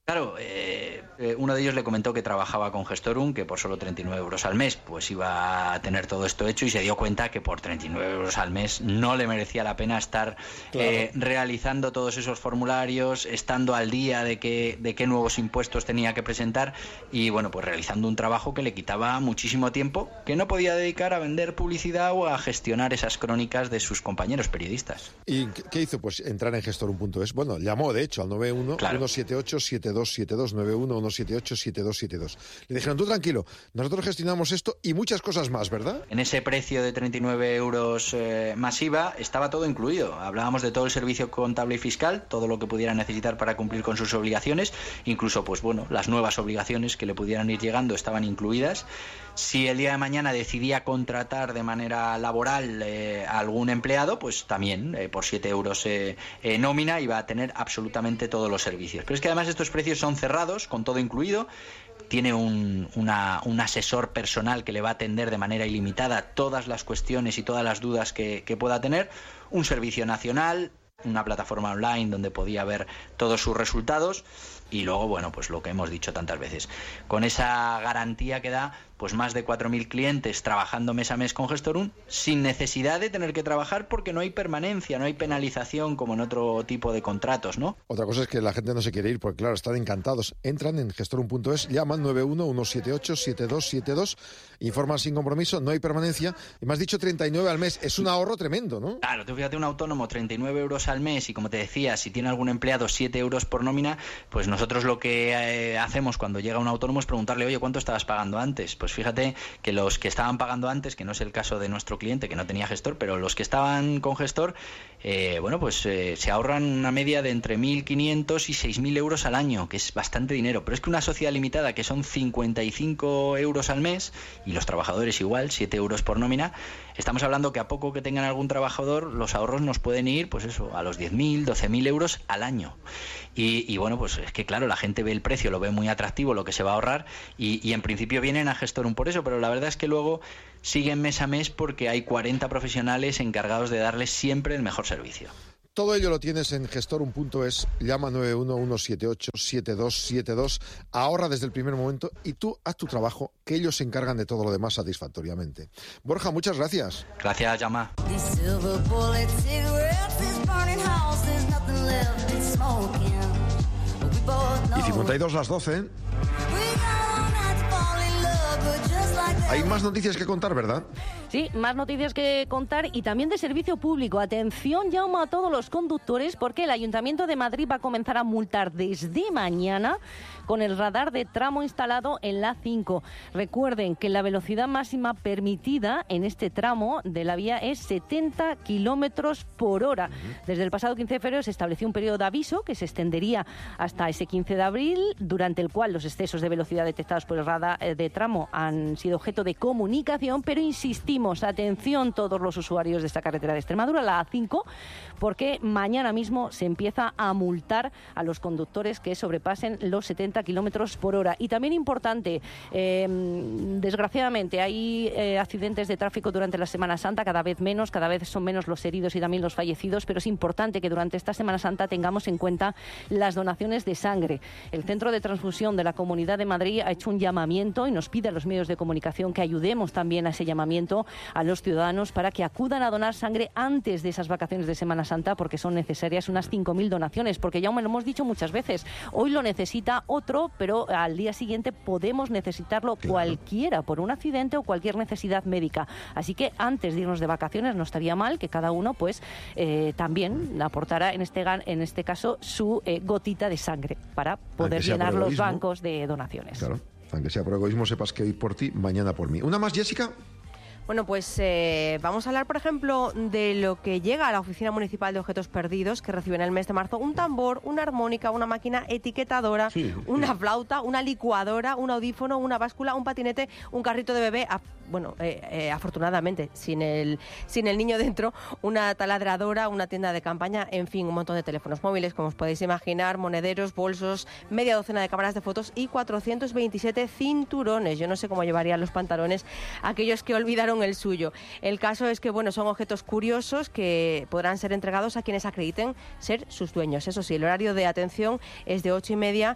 Claro, eh, eh, uno de ellos le comentó que trabajaba con Gestorum, que por solo treinta y nueve euros al mes pues iba a tener todo esto hecho, y se dio cuenta que por treinta y nueve euros al mes no le merecía la pena estar claro. eh, realizando todos esos formularios, estando al día de qué, de qué nuevos impuestos tenía que presentar y bueno, pues realizando un trabajo que le quitaba muchísimo tiempo, que no podía dedicar a vender publicidad o a gestionar esas crónicas de sus compañeros periodistas. ¿Y qué hizo? Pues entrar en gestorum punto es. Bueno, llamó de hecho al nueve uno uno siete ocho siete dos siete dos, nueve uno uno siete ocho siete dos siete dos. Le dijeron, tú tranquilo, nosotros gestionamos esto y muchas cosas más, ¿verdad? En ese precio de treinta y nueve euros eh, masiva estaba todo incluido. Hablábamos de todo el servicio contable y fiscal, todo lo que pudiera necesitar para cumplir con sus obligaciones, incluso pues bueno, las nuevas obligaciones que le pudieran ir llegando estaban incluidas. Si el día de mañana decidía contratar de manera laboral eh, a algún empleado, pues también eh, por siete euros eh, eh, nómina iba a tener absolutamente todos los servicios. Pero es que además estos precios son cerrados, con todo incluido. Tiene un, una, un asesor personal que le va a atender de manera ilimitada todas las cuestiones y todas las dudas que, que pueda tener. Un servicio nacional, una plataforma online donde podía ver todos sus resultados. Y luego, bueno, pues lo que hemos dicho tantas veces, con esa garantía que da, pues más de cuatro mil clientes trabajando mes a mes con Gestorum, sin necesidad de tener que trabajar porque no hay permanencia, no hay penalización como en otro tipo de contratos, ¿no? Otra cosa es que la gente no se quiere ir, porque claro, están encantados. Entran en gestorum punto es, llaman nueve uno uno siete ocho siete dos siete dos, informan sin compromiso, no hay permanencia, y me has dicho treinta y nueve al mes, es un ahorro tremendo, ¿no? Claro, tú fíjate, un autónomo, treinta y nueve euros al mes, y como te decía, si tiene algún empleado, siete euros por nómina, pues no Nosotros lo que eh, hacemos cuando llega un autónomo es preguntarle, oye, ¿cuánto estabas pagando antes? Pues fíjate que los que estaban pagando antes, que no es el caso de nuestro cliente que no tenía gestor, pero los que estaban con gestor, eh, bueno, pues eh, se ahorran una media de entre mil quinientos y seis mil euros al año, que es bastante dinero. Pero es que una sociedad limitada, que son cincuenta y cinco euros al mes, y los trabajadores igual, siete euros por nómina, estamos hablando que a poco que tengan algún trabajador, los ahorros nos pueden ir, pues eso, a los diez mil, doce mil euros al año. Y, y bueno, pues es que claro, la gente ve el precio, lo ve muy atractivo, lo que se va a ahorrar, y, y en principio vienen a Gestorum por eso, pero la verdad es que luego siguen mes a mes porque hay cuarenta profesionales encargados de darles siempre el mejor servicio. Todo ello lo tienes en gestorum punto es, llama nueve uno uno siete ocho siete dos siete dos, ahorra desde el primer momento y tú haz tu trabajo, que ellos se encargan de todo lo demás satisfactoriamente. Borja, muchas gracias. Gracias, Llama. Y cincuenta y dos las doce. Hay más noticias que contar, ¿verdad? Sí, más noticias que contar y también de servicio público. Atención, llama a todos los conductores porque el Ayuntamiento de Madrid va a comenzar a multar desde mañana con el radar de tramo instalado en la A cinco. Recuerden que la velocidad máxima permitida en este tramo de la vía es setenta kilómetros por hora. Desde el pasado quince de febrero se estableció un periodo de aviso que se extendería hasta ese quince de abril, durante el cual los excesos de velocidad detectados por el radar de tramo han sido objeto de comunicación, pero insistimos, atención todos los usuarios de esta carretera de Extremadura, la A cinco, porque mañana mismo se empieza a multar a los conductores que sobrepasen los setenta kilómetros por hora. Y también importante, eh, desgraciadamente hay eh, accidentes de tráfico durante la Semana Santa, cada vez menos, cada vez son menos los heridos y también los fallecidos, pero es importante que durante esta Semana Santa tengamos en cuenta las donaciones de sangre. El Centro de Transfusión de la Comunidad de Madrid ha hecho un llamamiento y nos pide a los medios de comunicación que ayudemos también a ese llamamiento a los ciudadanos para que acudan a donar sangre antes de esas vacaciones de Semana Santa, porque son necesarias unas cinco mil donaciones, porque ya me lo hemos dicho muchas veces, hoy lo necesita otro, pero al día siguiente podemos necesitarlo claro. cualquiera, por un accidente o cualquier necesidad médica. Así que antes de irnos de vacaciones no estaría mal que cada uno pues eh, también aportara en este, en este caso su eh, gotita de sangre para poder llenar los bancos de donaciones. Claro, aunque sea por egoísmo, sepas que hoy por ti, mañana por mí. ¿Una más, Jessica? Bueno, pues eh, vamos a hablar, por ejemplo, de lo que llega a la Oficina Municipal de Objetos Perdidos, que recibe en el mes de marzo un tambor, una armónica, una máquina etiquetadora, sí, una sí. flauta, una licuadora, un audífono, una báscula, un patinete, un carrito de bebé, a, bueno, eh, eh, afortunadamente, sin el, sin el niño dentro, una taladradora, una tienda de campaña, en fin, un montón de teléfonos móviles, como os podéis imaginar, monederos, bolsos, media docena de cámaras de fotos y cuatrocientos veintisiete cinturones. Yo no sé cómo llevarían los pantalones aquellos que olvidaron compraron el suyo. El caso es que, bueno, son objetos curiosos que podrán ser entregados a quienes acrediten ser sus dueños. Eso sí, el horario de atención es de ocho y media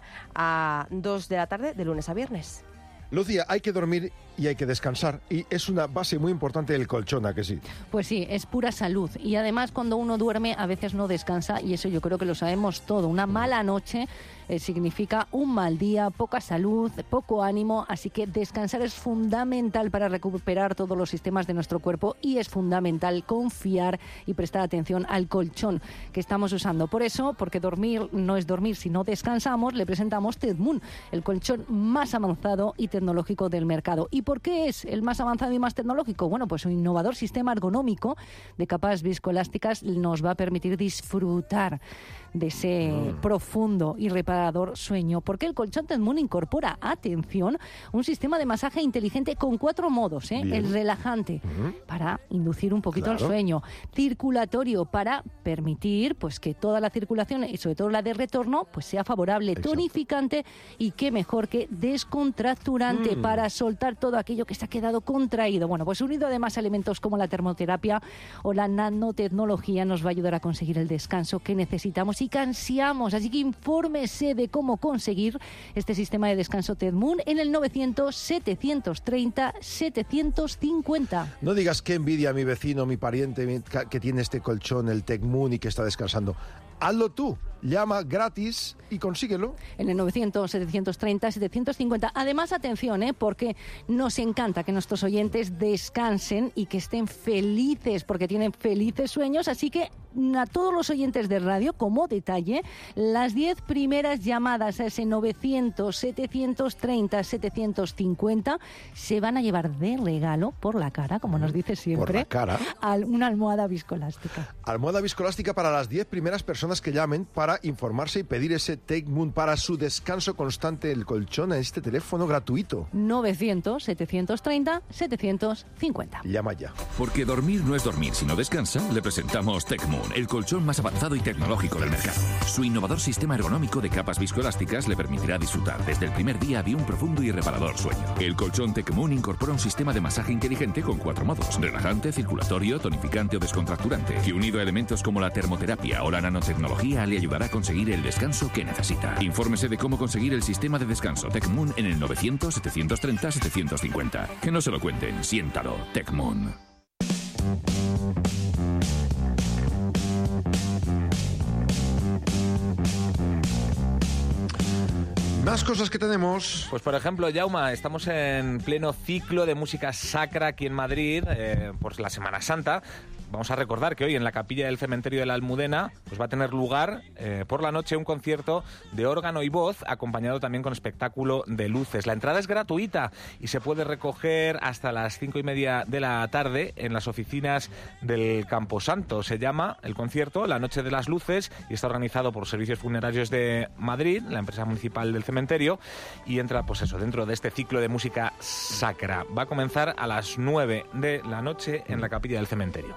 a dos de la tarde, de lunes a viernes. Lucía, hay que dormir y hay que descansar, y es una base muy importante el colchón, ¿a que sí? Pues sí, es pura salud, y además cuando uno duerme a veces no descansa, y eso yo creo que lo sabemos todo. Una mala noche eh, significa un mal día, poca salud, poco ánimo, así que descansar es fundamental para recuperar todos los sistemas de nuestro cuerpo, y es fundamental confiar y prestar atención al colchón que estamos usando. Por eso, porque dormir no es dormir si no descansamos, le presentamos TEDMOON, el colchón más avanzado y tecnológico del mercado. ¿Y por qué es el más avanzado y más tecnológico? Bueno, pues un innovador sistema ergonómico de capas viscoelásticas nos va a permitir disfrutar de ese mm. profundo y reparador sueño, porque el colchón TEDMOON incorpora, atención, un sistema de masaje inteligente con cuatro modos, ¿eh? El relajante, mm. para inducir un poquito claro. el sueño, circulatorio, para permitir pues que toda la circulación, y sobre todo la de retorno, pues sea favorable, exacto. tonificante, y qué mejor que descontracturante, mm. para soltar todo aquello que se ha quedado contraído. Bueno, pues unido además a elementos como la termoterapia o la nanotecnología, nos va a ayudar a conseguir el descanso que necesitamos y que ansiamos. Así que infórmese de cómo conseguir este sistema de descanso TEDMOON en el novecientos, setecientos treinta, setecientos cincuenta. No digas qué envidia mi vecino, mi pariente que tiene este colchón, el TEDMOON, y que está descansando. Hazlo tú. Llama gratis y consíguelo. En el novecientos, setecientos treinta, setecientos cincuenta. Además, atención, ¿eh? porque nos encanta que nuestros oyentes descansen y que estén felices, porque tienen felices sueños. Así que a todos los oyentes de radio, como detalle, las diez primeras llamadas a ese novecientos, setecientos treinta, setecientos cincuenta se van a llevar de regalo por la cara, como nos dice siempre, por la cara, una almohada viscoelástica. Almohada viscoelástica para las diez primeras personas que llamen para informarse y pedir ese TEDMOON para su descanso constante del colchón a este teléfono gratuito. novecientos, setecientos treinta, setecientos cincuenta. Llama ya. Porque dormir no es dormir si no descansa, le presentamos TEDMOON, el colchón más avanzado y tecnológico del mercado. Su innovador sistema ergonómico de capas viscoelásticas le permitirá disfrutar desde el primer día de un profundo y reparador sueño. El colchón TEDMOON incorpora un sistema de masaje inteligente con cuatro modos: relajante, circulatorio, tonificante o descontracturante, que unido a elementos como la termoterapia o la nanotecnología le ayudará a conseguir el descanso que necesita. Infórmese de cómo conseguir el sistema de descanso TEDMOON en el novecientos, setecientos treinta, setecientos cincuenta. Que no se lo cuenten, siéntalo. TEDMOON. Más cosas que tenemos. Pues por ejemplo, Jauma, estamos en pleno ciclo de música sacra aquí en Madrid, eh, por la Semana Santa. Vamos a recordar que hoy en la capilla del cementerio de la Almudena pues va a tener lugar eh, por la noche un concierto de órgano y voz, acompañado también con espectáculo de luces. La entrada es gratuita y se puede recoger hasta las cinco y media de la tarde en las oficinas del Camposanto. Se llama el concierto La Noche de las Luces y está organizado por Servicios Funerarios de Madrid, la empresa municipal del cementerio, y entra pues eso dentro de este ciclo de música sacra. Va a comenzar a las nueve de la noche en la capilla del cementerio.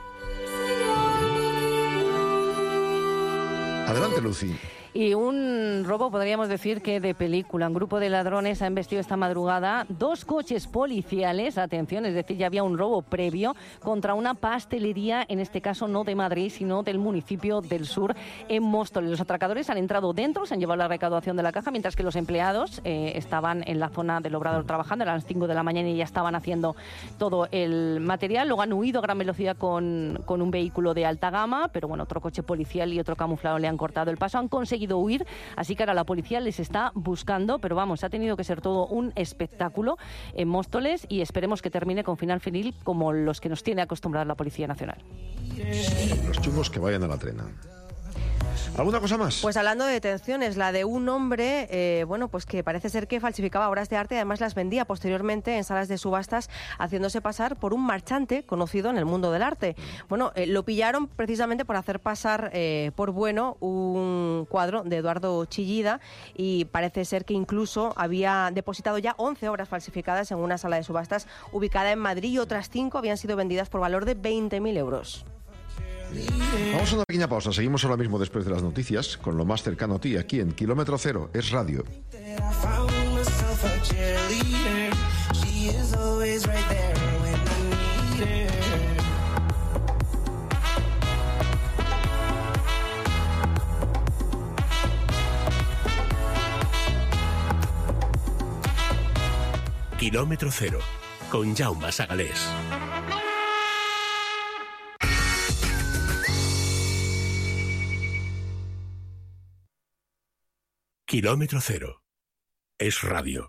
Adelante, Lucy. Y un robo, podríamos decir que de película. Un grupo de ladrones ha embestido esta madrugada dos coches policiales, atención, es decir, ya había un robo previo, contra una pastelería, en este caso no de Madrid, sino del municipio del sur, en Móstoles. Los atracadores han entrado dentro, se han llevado la recaudación de la caja, mientras que los empleados eh, estaban en la zona del Obrador trabajando, eran las cinco de la mañana y ya estaban haciendo todo el material. Luego han huido a gran velocidad con, con un vehículo de alta gama, pero bueno, otro coche policial y otro camuflado le han cortado el paso, han conseguido huir, así que ahora la policía les está buscando, pero vamos, ha tenido que ser todo un espectáculo en Móstoles y esperemos que termine con final feliz como los que nos tiene acostumbrada la Policía Nacional. Los chungos que vayan a la trena. ¿Alguna cosa más? Pues hablando de detenciones, la de un hombre, eh, bueno, pues que parece ser que falsificaba obras de arte y además las vendía posteriormente en salas de subastas, haciéndose pasar por un marchante conocido en el mundo del arte. Bueno, eh, lo pillaron precisamente por hacer pasar eh, por bueno un cuadro de Eduardo Chillida y parece ser que incluso había depositado ya once obras falsificadas en una sala de subastas ubicada en Madrid y otras cinco habían sido vendidas por valor de veinte mil euros. Vamos a una pequeña pausa. Seguimos ahora mismo después de las noticias con lo más cercano a ti aquí en Kilómetro Cero. Es radio. it. Kilómetro cero, con Jaume Sagalés. Kilómetro cero. Es radio.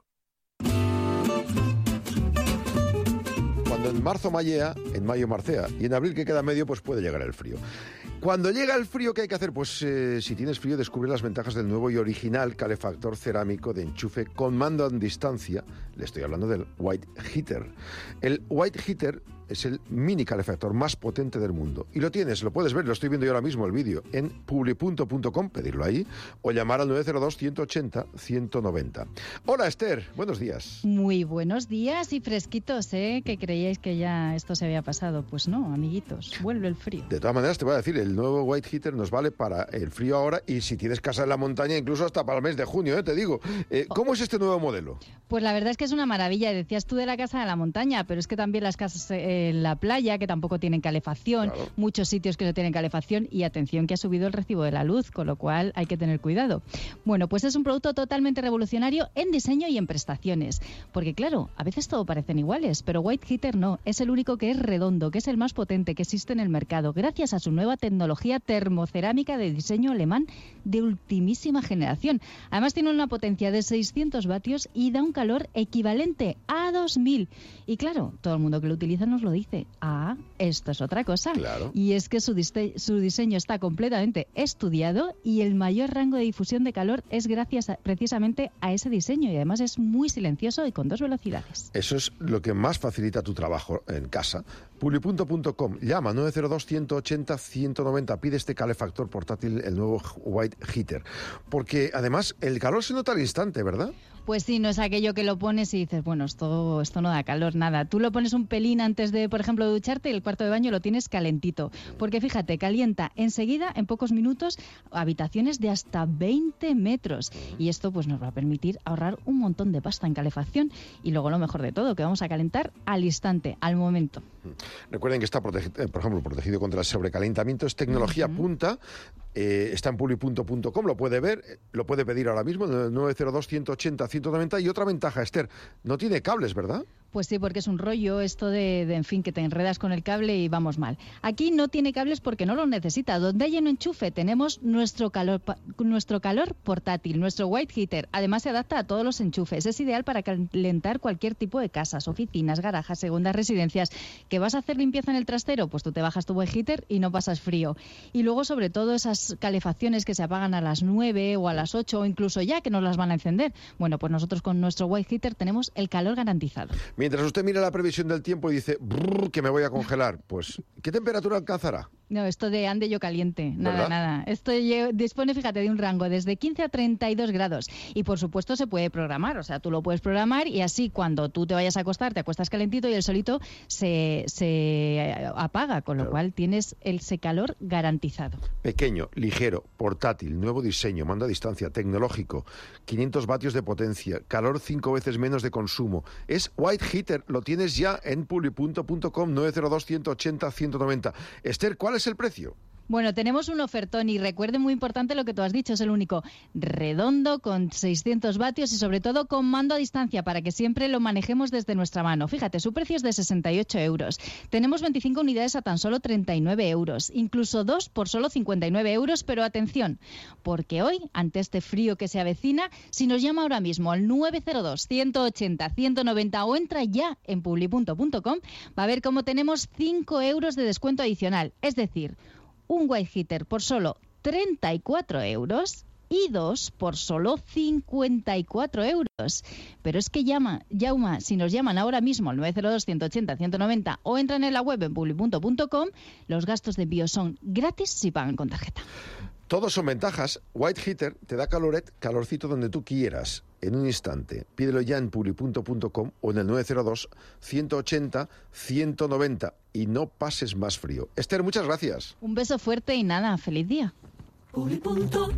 Cuando en marzo mallea, en mayo marcea, y en abril, que queda medio, pues puede llegar el frío. Cuando llega el frío, ¿qué hay que hacer? Pues eh, si tienes frío, descubre las ventajas del nuevo y original calefactor cerámico de enchufe con mando a distancia. Le estoy hablando del White Heater. El White Heater es el mini calefactor más potente del mundo. Y lo tienes, lo puedes ver, lo estoy viendo yo ahora mismo, el vídeo, en publi.punto com, pedirlo ahí, o llamar al nueve cero dos, ciento ochenta, ciento noventa. Hola, Esther, buenos días. Muy buenos días y fresquitos, ¿eh? Que creíais que ya esto se había pasado. Pues no, amiguitos, vuelve el frío. De todas maneras, te voy a decir, el nuevo White Heater nos vale para el frío ahora y si tienes casa en la montaña, incluso hasta para el mes de junio, ¿eh? Te digo. Eh, ¿Cómo es este nuevo modelo? Pues la verdad es que es una maravilla. Decías tú de la casa de la montaña, pero es que también las casas en la playa, que tampoco tienen calefacción, claro. Muchos sitios que no tienen calefacción y atención que ha subido el recibo de la luz, con lo cual hay que tener cuidado. Bueno, pues es un producto totalmente revolucionario en diseño y en prestaciones, porque claro, a veces todo parecen iguales, pero White Heater no, es el único que es redondo, que es el más potente que existe en el mercado, gracias a su nueva tecnología termocerámica de diseño alemán de ultimísima generación. Además tiene una potencia de seiscientos vatios y da un calor equivalente a dos mil. Y claro, todo el mundo que lo utiliza nos lo dice. Ah, esto es otra cosa. Claro. Y es que su, dise- su diseño está completamente estudiado y el mayor rango de difusión de calor es gracias a, precisamente a ese diseño, y además es muy silencioso y con dos velocidades. Eso es lo que más facilita tu trabajo en casa. publi.punto com, llama nueve cero dos, ciento ochenta, ciento noventa, pide este calefactor portátil, el nuevo White Heater. Porque además el calor se nota al instante, ¿verdad? Pues sí, no es aquello que lo pones y dices, bueno, esto, esto no da calor, nada. Tú lo pones un pelín antes de, por ejemplo, ducharte y el cuarto de baño lo tienes calentito. Porque fíjate, calienta enseguida, en pocos minutos, habitaciones de hasta veinte metros. Y esto pues nos va a permitir ahorrar un montón de pasta en calefacción. Y luego lo mejor de todo, que vamos a calentar al instante, al momento. Recuerden que está, protegi- por ejemplo, protegido contra el sobrecalentamiento. Es tecnología uh-huh. punta. Eh, está en publi.punto com, lo puede ver, lo puede pedir ahora mismo, nueve cero dos, ciento ochenta, ciento noventa. Y otra ventaja, Esther, no tiene cables, ¿verdad? Pues sí, porque es un rollo esto de, de, en fin, que te enredas con el cable y vamos mal. Aquí no tiene cables porque no lo necesita. Donde hay un enchufe tenemos nuestro calor, nuestro calor portátil, nuestro White Heater. Además se adapta a todos los enchufes. Es ideal para calentar cualquier tipo de casas, oficinas, garajas, segundas residencias. ¿Que vas a hacer limpieza en el trastero? Pues tú te bajas tu White Heater y no pasas frío. Y luego, sobre todo, esas calefacciones que se apagan a las nueve o a las ocho o incluso ya que nos las van a encender. Bueno, pues nosotros con nuestro White Heater tenemos el calor garantizado. Mientras usted mira la previsión del tiempo y dice que me voy a congelar, pues ¿qué temperatura alcanzará? No, esto de ande yo caliente, nada, ¿verdad? nada. Esto dispone, fíjate, de un rango desde quince a treinta y dos grados. Y por supuesto se puede programar, o sea, tú lo puedes programar y así cuando tú te vayas a acostar, te acuestas calentito y el solito se, se apaga, con lo claro. cual tienes ese calor garantizado. Pequeño, ligero, portátil, nuevo diseño, mando a distancia, tecnológico, quinientos vatios de potencia, calor cinco veces menos de consumo. Es White Heater, lo tienes ya en publi.punto com, nueve cero dos, ciento ochenta, ciento noventa. Esther, ¿cuál es el precio? Bueno, tenemos un ofertón y recuerde muy importante lo que tú has dicho, es el único redondo con seiscientos vatios y sobre todo con mando a distancia para que siempre lo manejemos desde nuestra mano. Fíjate, su precio es de sesenta y ocho euros. Tenemos veinticinco unidades a tan solo treinta y nueve euros, incluso dos por solo cincuenta y nueve euros, pero atención, porque hoy, ante este frío que se avecina, si nos llama ahora mismo al nueve cero dos, ciento ochenta, ciento noventa o entra ya en publi.punto com, va a ver cómo tenemos cinco euros de descuento adicional, es decir, un White Heater por solo treinta y cuatro euros y dos por solo cincuenta y cuatro euros. Pero es que llama, llama, si nos llaman ahora mismo al nueve cero dos, ciento ochenta, ciento noventa o entran en la web en publi.punto com, los gastos de envío son gratis si pagan con tarjeta. Todos son ventajas. White Heater te da caloret, calorcito donde tú quieras, en un instante. Pídelo ya en publi.punto com o en el nueve cero dos, ciento ochenta, ciento noventa y no pases más frío. Esther, muchas gracias. Un beso fuerte y nada, feliz día. Publi.com.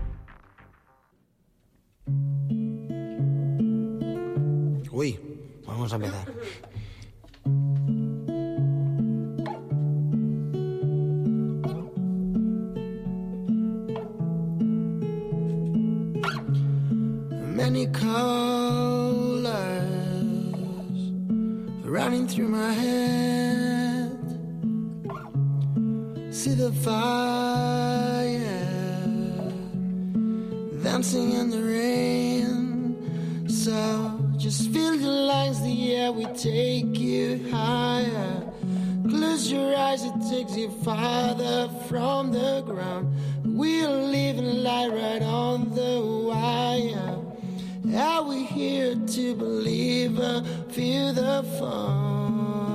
Uy, vamos vamos a empezar. Many colors running through my head. See the fire dancing in the rain. So just feel the lines, the air will take you higher. Close your eyes, it takes you farther from the ground. We'll live in light right on the wire. Are we here to believe, uh, feel the fall?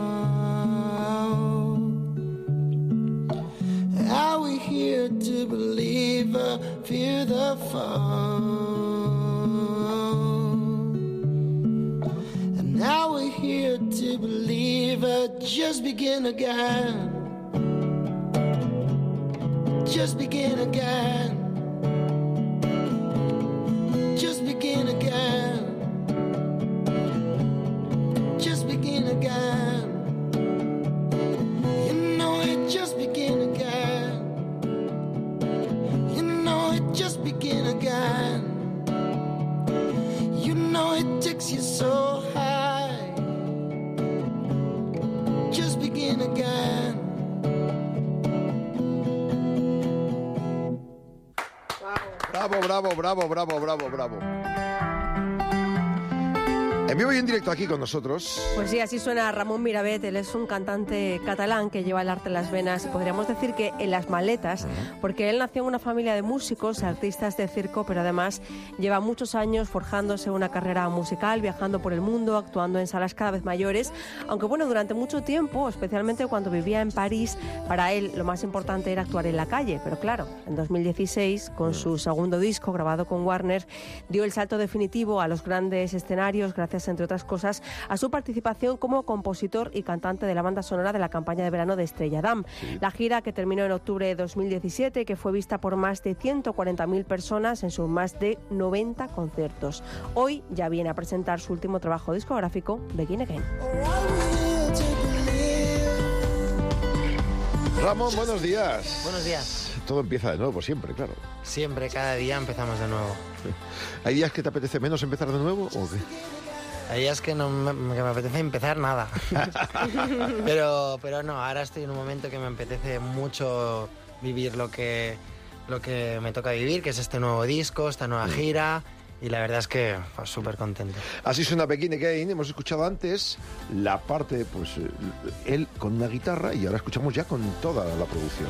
Are we here to believe, uh, feel the fall? And now we're here to believe, uh, just begin again. Just begin again. Just begin again. Just begin again. You know it, just begin again. You know it, just begin again. You know it takes you so high. Just begin again. Bravo, bravo, bravo, bravo, bravo, bravo. En vivo y en directo aquí con nosotros. Pues sí, así suena Ramón Miravet. Él es un cantante catalán que lleva el arte en las venas. Podríamos decir que en las maletas, porque él nació en una familia de músicos, artistas de circo, pero además lleva muchos años forjándose una carrera musical, viajando por el mundo, actuando en salas cada vez mayores. Aunque bueno, durante mucho tiempo, especialmente cuando vivía en París, para él lo más importante era actuar en la calle. Pero claro, en dos mil dieciséis, con su segundo disco grabado con Warner, dio el salto definitivo a los grandes escenarios, gracias entre otras cosas, a su participación como compositor y cantante de la banda sonora de la campaña de verano de Estrella Damm. Sí. La gira, que terminó en octubre de dos mil diecisiete, que fue vista por más de ciento cuarenta mil personas en sus más de noventa conciertos. Hoy ya viene a presentar su último trabajo discográfico, Begin Again. Ramón, buenos días. Buenos días. Todo empieza de nuevo, siempre, claro. Siempre, cada día empezamos de nuevo. ¿Hay días que te apetece menos empezar de nuevo o qué? Hay días que, no me, que me apetece empezar nada. pero, pero no, ahora estoy en un momento que me apetece mucho vivir lo que, lo que me toca vivir, que es este nuevo disco, esta nueva gira. Y la verdad es que pues, súper contento. Así suena Begin Again. Hemos escuchado antes la parte, pues él con una guitarra, y ahora escuchamos ya con toda la producción.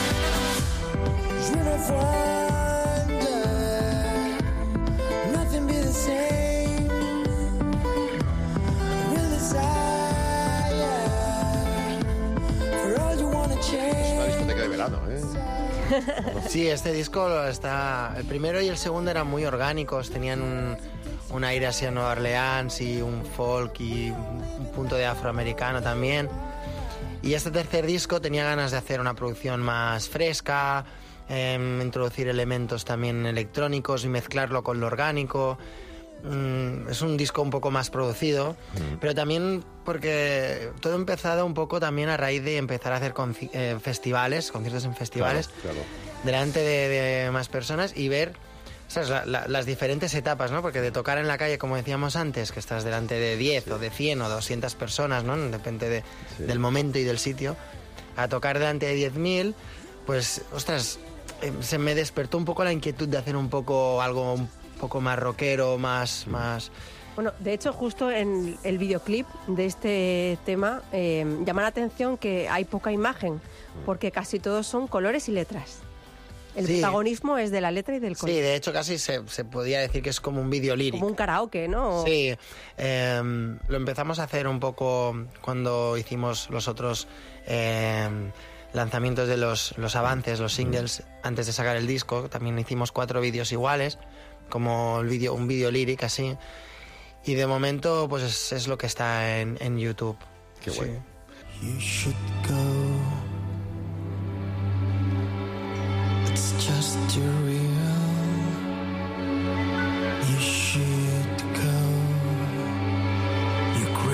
Es una discoteca de verano, ¿eh? Sí, este disco está... El primero y el segundo eran muy orgánicos, tenían un, un aire hacia Nueva Orleans y un folk y un punto de afroamericano también. Y este tercer disco tenía ganas de hacer una producción más fresca, eh, introducir elementos también electrónicos y mezclarlo con lo orgánico. Mm, es un disco un poco más producido, mm. pero también porque todo ha empezado un poco también a raíz de empezar a hacer conci- eh, festivales, conciertos en festivales, claro, claro. delante de, de más personas y ver, ¿sabes? La, la, las diferentes etapas, ¿no? Porque de tocar en la calle, como decíamos antes, que estás delante de diez sí. o de cien o doscientas personas, ¿no? Depende de, sí. del momento y del sitio, a tocar delante de diez mil, pues, ostras, eh, se me despertó un poco la inquietud de hacer un poco algo un poco más rockero, más... Sí. más... Bueno, de hecho, justo en el videoclip de este tema eh, llama la atención que hay poca imagen, porque casi todos son colores y letras. El sí. protagonismo es de la letra y del color. Sí, de hecho casi se, se podía decir que es como un vídeo lírico. Como un karaoke, ¿no? Sí, eh, lo empezamos a hacer un poco cuando hicimos los otros eh, lanzamientos de los, los avances, los singles, antes de sacar el disco. También hicimos cuatro vídeos iguales, como el video, un vídeo lírico así. Y de momento, pues es, es lo que está en, en YouTube. Qué bueno. Sí. You should go. It's just too real. You should go. You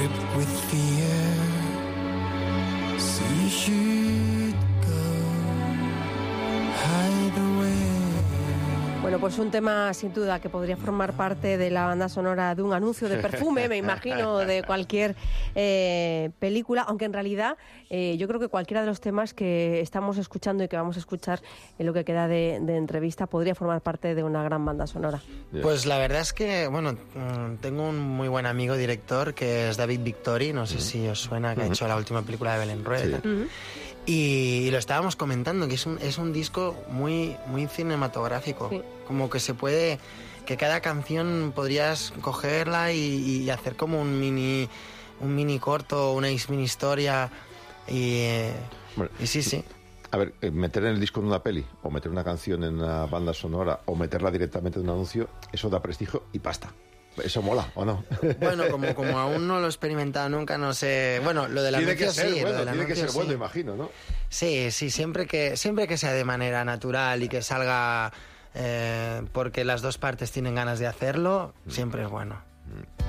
pues un tema sin duda que podría formar parte de la banda sonora de un anuncio de perfume, me imagino, de cualquier eh, película, aunque en realidad eh, yo creo que cualquiera de los temas que estamos escuchando y que vamos a escuchar en lo que queda de, de entrevista podría formar parte de una gran banda sonora. Pues la verdad es que, bueno, tengo un muy buen amigo director que es David Victori, no sé si os suena, que uh-huh. ha hecho la última película de Belén Rueda. Sí. Uh-huh. Y, y lo estábamos comentando, que es un, es un disco muy, muy cinematográfico. Sí. Como que se puede, que cada canción podrías cogerla y, y hacer como un mini, un mini corto, una mini historia. Y, bueno, y sí, sí. A ver, meter en el disco de una peli, o meter una canción en una banda sonora, o meterla directamente en un anuncio, eso da prestigio y pasta. ¿Eso mola o no? Bueno, como, como aún no lo he experimentado nunca, no sé... Bueno, lo del anuncio sí. Bueno, lo del tiene anuncio, que ser sí. bueno, imagino, ¿no? Sí, sí, siempre que, siempre que sea de manera natural y que salga eh, porque las dos partes tienen ganas de hacerlo, mm. siempre es bueno. Mm.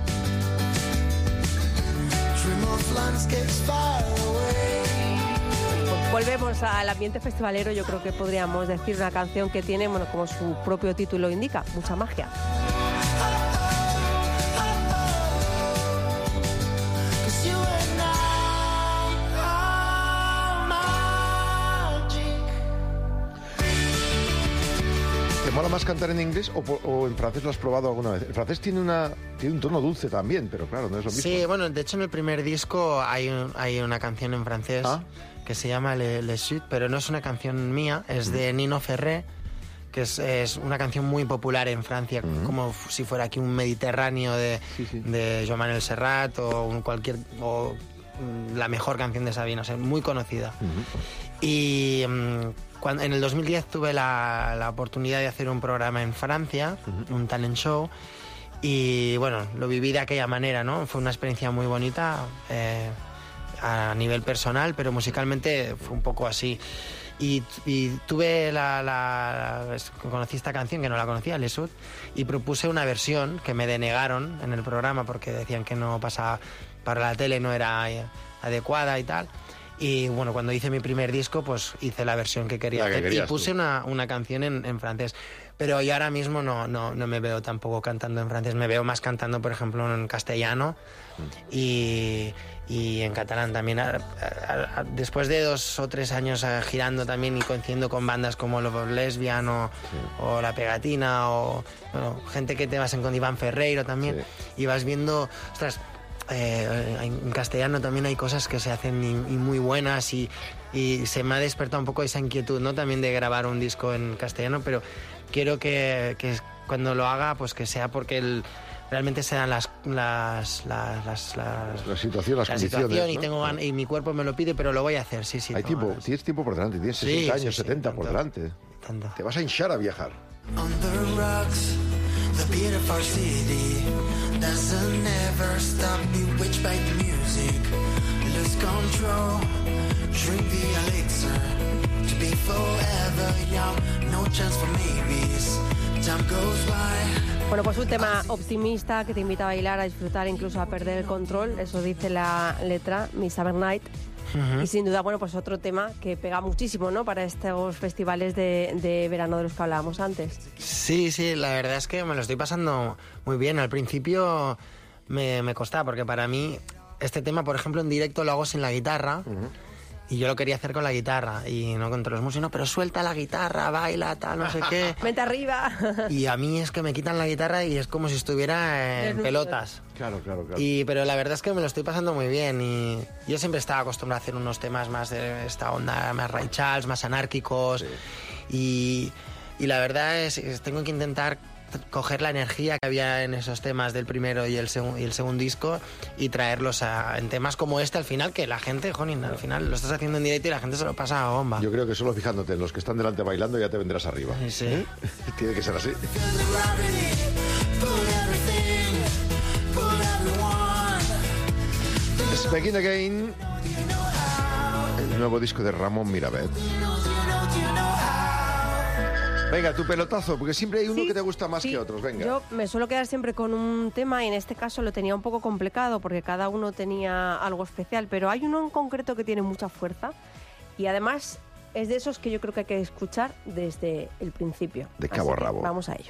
Volvemos al ambiente festivalero. Yo creo que podríamos decir una canción que tiene, bueno, como su propio título indica, mucha magia. ¿Te mola más cantar en inglés o, o en francés? ¿Lo has probado alguna vez? El francés tiene una tiene un tono dulce también, pero claro, no es lo mismo. Sí, bueno, de hecho en el primer disco hay, un, hay una canción en francés ¿Ah? que se llama Le, Le Sud, pero no es una canción mía, es de Nino Ferré, que es, es una canción muy popular en Francia, uh-huh. como si fuera aquí un Mediterráneo de, sí, sí. de Joan-Manuel Serrat o un cualquier... O, la mejor canción de Sabina, o sea, muy conocida. Uh-huh. Y um, cuando, en el dos mil diez tuve la, la oportunidad de hacer un programa en Francia, uh-huh. un talent show, y bueno, lo viví de aquella manera, ¿no? Fue una experiencia muy bonita eh, a nivel personal, pero musicalmente fue un poco así. Y, y tuve la, la, la... conocí esta canción, que no la conocía, Le Sud, y propuse una versión que me denegaron en el programa porque decían que no pasaba... para la tele, no era adecuada y tal. Y bueno, cuando hice mi primer disco, pues hice la versión que quería hacer y puse una, una canción en, en francés. Pero yo ahora mismo no, no, no me veo tampoco cantando en francés, me veo más cantando, por ejemplo, en castellano mm. y, y en catalán también. A, a, a, después de dos o tres años a, girando también y coincidiendo con bandas como Love Lesbian o, sí. o La Pegatina o bueno, gente que te vas en con Iván Ferreiro también, sí. y vas viendo, ostras, Eh, en castellano también hay cosas que se hacen y, y muy buenas y, y se me ha despertado un poco esa inquietud, ¿no? También de grabar un disco en castellano, pero quiero que, que cuando lo haga, pues que sea porque el, realmente se dan las las las, las, las la situación, las la condiciones, situación y ¿no? tengo y mi cuerpo me lo pide, pero lo voy a hacer, sí, sí. Hay tiempo, ganas. Tienes tiempo por delante, tienes sesenta sí, años, sí, setenta sí, por delante. Tanto. Te vas a hinchar a viajar. On the rocks, the beat of our city doesn't never stop, bewitched by the music, lose control, drink the elixir, to be forever young, no chance for maybes, time goes by. Bueno, pues un tema optimista que te invita a bailar, a disfrutar, incluso a perder el control, eso dice la letra, Miss Summer Night. Uh-huh. Y sin duda, bueno, pues otro tema que pega muchísimo, ¿no? Para estos festivales de, de verano de los que hablábamos antes. Sí, sí, la verdad es que me lo estoy pasando muy bien. Al principio me, me costaba, porque para mí este tema, por ejemplo, en directo lo hago sin la guitarra. Uh-huh. Y yo lo quería hacer con la guitarra y no con todos los músicos, no, pero suelta la guitarra, baila, tal, no sé qué. Vente arriba. Y a mí es que me quitan la guitarra y es como si estuviera en pelotas. Claro, claro, claro. Y, pero la verdad es que me lo estoy pasando muy bien y yo siempre estaba acostumbrado a hacer unos temas más de esta onda, más Ray Charles, más anárquicos. Sí. Y, y la verdad es que tengo que intentar coger la energía que había en esos temas del primero y el, seg- y el segundo disco y traerlos a, en temas como este al final, que la gente, jonin, al final lo estás haciendo en directo y la gente se lo pasa a bomba. Yo creo que solo fijándote en los que están delante bailando ya te vendrás arriba. Sí. ¿Eh? Tiene que ser así. Es Begin Again, el nuevo disco de Ramón Miravet. Venga, tu pelotazo, porque siempre hay uno sí, que te gusta más sí. que otros, venga. Yo me suelo quedar siempre con un tema y en este caso lo tenía un poco complicado porque cada uno tenía algo especial, pero hay uno en concreto que tiene mucha fuerza y además es de esos que yo creo que hay que escuchar desde el principio. De cabo a rabo. Vamos a ello.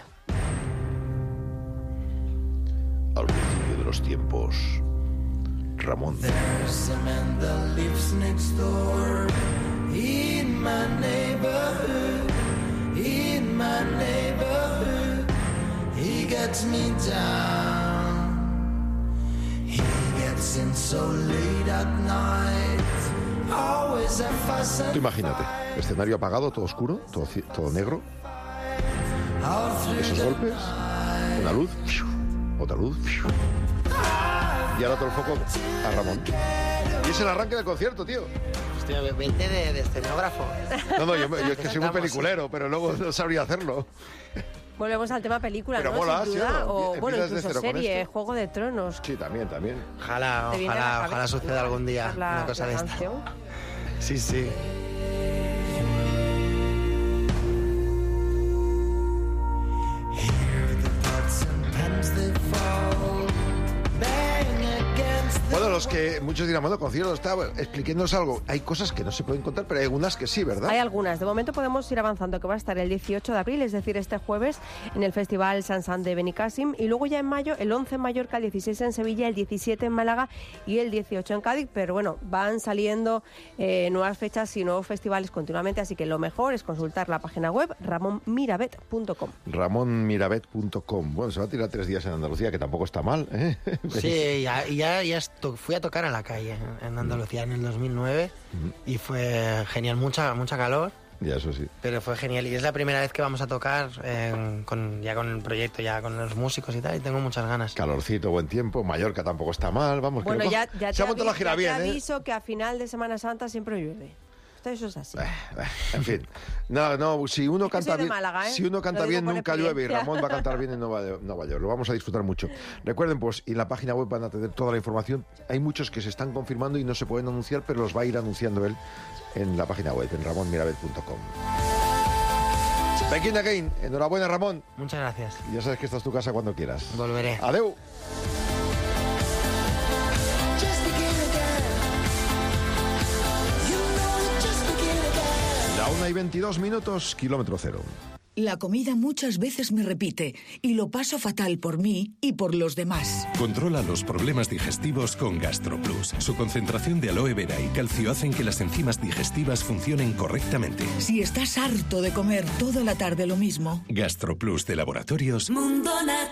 Al principio de los tiempos, Ramón. There's a man that lives next door in my neighborhood, in my neighborhood. He gets me down. He gets in so late at night. Always a fuss and Tú imagínate, escenario apagado, todo oscuro, todo, todo negro. Esos golpes, una luz, otra luz. Y ahora todo el foco a Ramón. Y es el arranque del concierto, tío. Hostia, vente de, de escenógrafo. No, no, yo, yo es que soy muy peliculero, pero luego no sabría hacerlo. Volvemos al tema película, Pero ¿no? mola, Sin ¿sí duda. o no? O, bueno, Empiezas de incluso cero con serie, esto. Juego de Tronos. Sí, también, también. Ojalá, ¿Te viene a la ojalá, cabeza? ojalá suceda algún día La- una cosa la de esta. canción. Sí, sí. Bueno, los que muchos dirán, bueno, concierto está, expliquéndonos algo. Hay cosas que no se pueden contar, pero hay algunas que sí, ¿verdad? Hay algunas. De momento podemos ir avanzando, que va a estar el dieciocho de abril, es decir, este jueves, en el Festival Sansan de Benicàssim. Y luego ya en mayo, el once en Mallorca, el dieciséis en Sevilla, el diecisiete en Málaga y el dieciocho en Cádiz. Pero bueno, van saliendo eh, nuevas fechas y nuevos festivales continuamente, así que lo mejor es consultar la página web ramon mirabet punto com. ramon mirabet punto com. Bueno, se va a tirar tres días en Andalucía, que tampoco está mal, ¿eh? Sí, ya, ya, ya esto- fui a tocar a la calle en Andalucía en el dos mil nueve y fue genial, mucha mucha calor, Ya, eso sí. pero fue genial. Y es la primera vez que vamos a tocar eh, con, ya con el proyecto, ya con los músicos y tal, y tengo muchas ganas. Calorcito, buen tiempo. Mallorca tampoco está mal. Vamos, que Bueno, lo- ya, ya se ha te, montado la avi- gira ya te bien, ¿eh? aviso que a final de Semana Santa siempre llueve. Esto eso es así. En fin. No, no, si uno que canta soy de bien, Málaga, ¿eh? si uno Lo canta digo bien por nunca llueve, y experiencia. Ramón va a cantar bien en Nueva, Nueva York. Lo vamos a disfrutar mucho. Recuerden, pues, y en la página web van a tener toda la información. Hay muchos que se están confirmando y no se pueden anunciar, pero los va a ir anunciando él en la página web, en ramon mirabet punto com. Begin again. Enhorabuena, Ramón. Muchas gracias. Y ya sabes que esta es tu casa cuando quieras. Volveré. Adeu. La una y veintidós minutos, kilómetro cero. La comida muchas veces me repite y lo paso fatal por mí y por los demás. Controla los problemas digestivos con GastroPlus. Su concentración de aloe vera y calcio hacen que las enzimas digestivas funcionen correctamente. Si estás harto de comer toda la tarde lo mismo, GastroPlus de Laboratorios. Mundo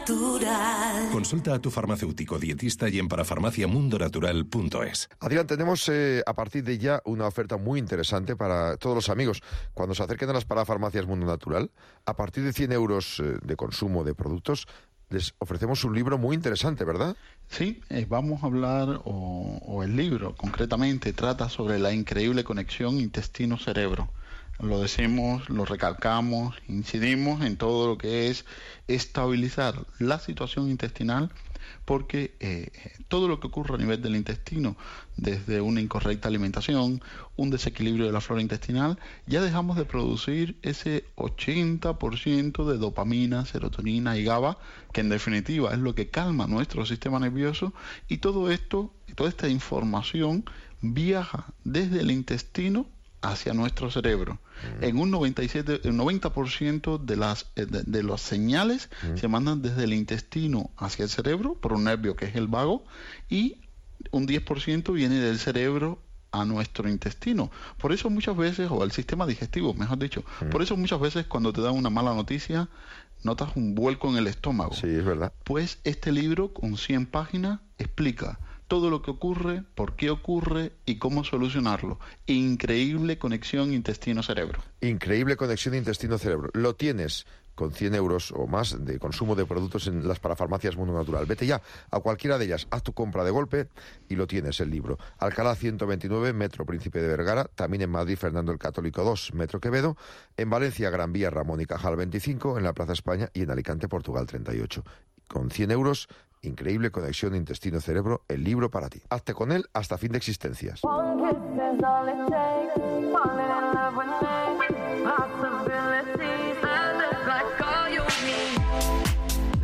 Natural. Consulta a tu farmacéutico dietista y en parafarmacia mundo natural punto es. Adrián, tenemos eh, a partir de ya una oferta muy interesante para todos los amigos. Cuando se acerquen a las parafarmacias Mundo Natural, a partir de cien euros eh, de consumo de productos, les ofrecemos un libro muy interesante, ¿verdad? Sí, eh, vamos a hablar, o, o el libro concretamente trata sobre la increíble conexión intestino-cerebro. Lo decimos, lo recalcamos, incidimos en todo lo que es estabilizar la situación intestinal, porque eh, todo lo que ocurre a nivel del intestino, desde una incorrecta alimentación, un desequilibrio de la flora intestinal, ya dejamos de producir ese ochenta por ciento de dopamina, serotonina y GABA, que en definitiva es lo que calma nuestro sistema nervioso, y todo esto, toda esta información viaja desde el intestino hacia nuestro cerebro. Mm. En un noventa y siete, un noventa por ciento de las de, de las señales mm. se mandan desde el intestino hacia el cerebro por un nervio que es el vago, y un diez por ciento viene del cerebro a nuestro intestino. Por eso muchas veces, o al sistema digestivo, mejor dicho, mm. por eso muchas veces cuando te dan una mala noticia notas un vuelco en el estómago. Sí, es verdad. Pues este libro con cien páginas explica todo lo que ocurre, por qué ocurre y cómo solucionarlo. Increíble conexión intestino-cerebro. Increíble conexión intestino-cerebro. Lo tienes con cien euros o más de consumo de productos en las parafarmacias Mundo Natural. Vete ya a cualquiera de ellas, haz tu compra de golpe y lo tienes, el libro. Alcalá ciento veintinueve, Metro Príncipe de Vergara, también en Madrid Fernando el Católico dos, Metro Quevedo, en Valencia Gran Vía Ramón y Cajal veinticinco, en la Plaza España y en Alicante Portugal treinta y ocho. Con cien euros, increíble conexión intestino-cerebro, el libro para ti. Hazte con él hasta fin de existencias.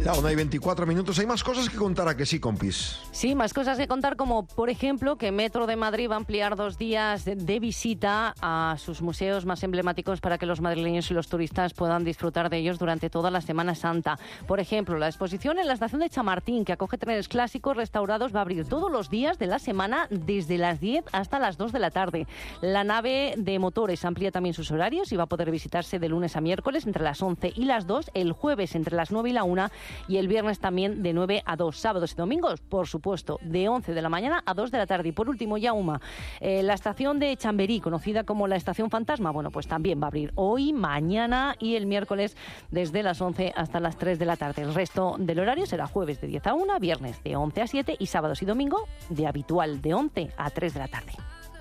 La una y veinticuatro minutos. Hay más cosas que contar, ¿a que sí, compis? Sí, más cosas que contar, como por ejemplo que Metro de Madrid va a ampliar dos días de, de visita a sus museos más emblemáticos para que los madrileños y los turistas puedan disfrutar de ellos durante toda la Semana Santa. Por ejemplo, la exposición en la estación de Chamartín, que acoge trenes clásicos restaurados, va a abrir todos los días de la semana desde las diez hasta las dos de la tarde. La nave de motores amplía también sus horarios y va a poder visitarse de lunes a miércoles entre las once y las dos, el jueves entre las nueve y la una y el viernes también de nueve a dos. Sábados y domingos, por supuesto, de once de la mañana a dos de la tarde. Y por último, Yauma, eh, la estación de Chamberí, conocida como la Estación Fantasma, bueno, pues también va a abrir hoy, mañana y el miércoles desde las once hasta las tres de la tarde. El resto del horario será jueves de diez a una, viernes de once a siete y sábados y domingo de habitual de once a tres de la tarde.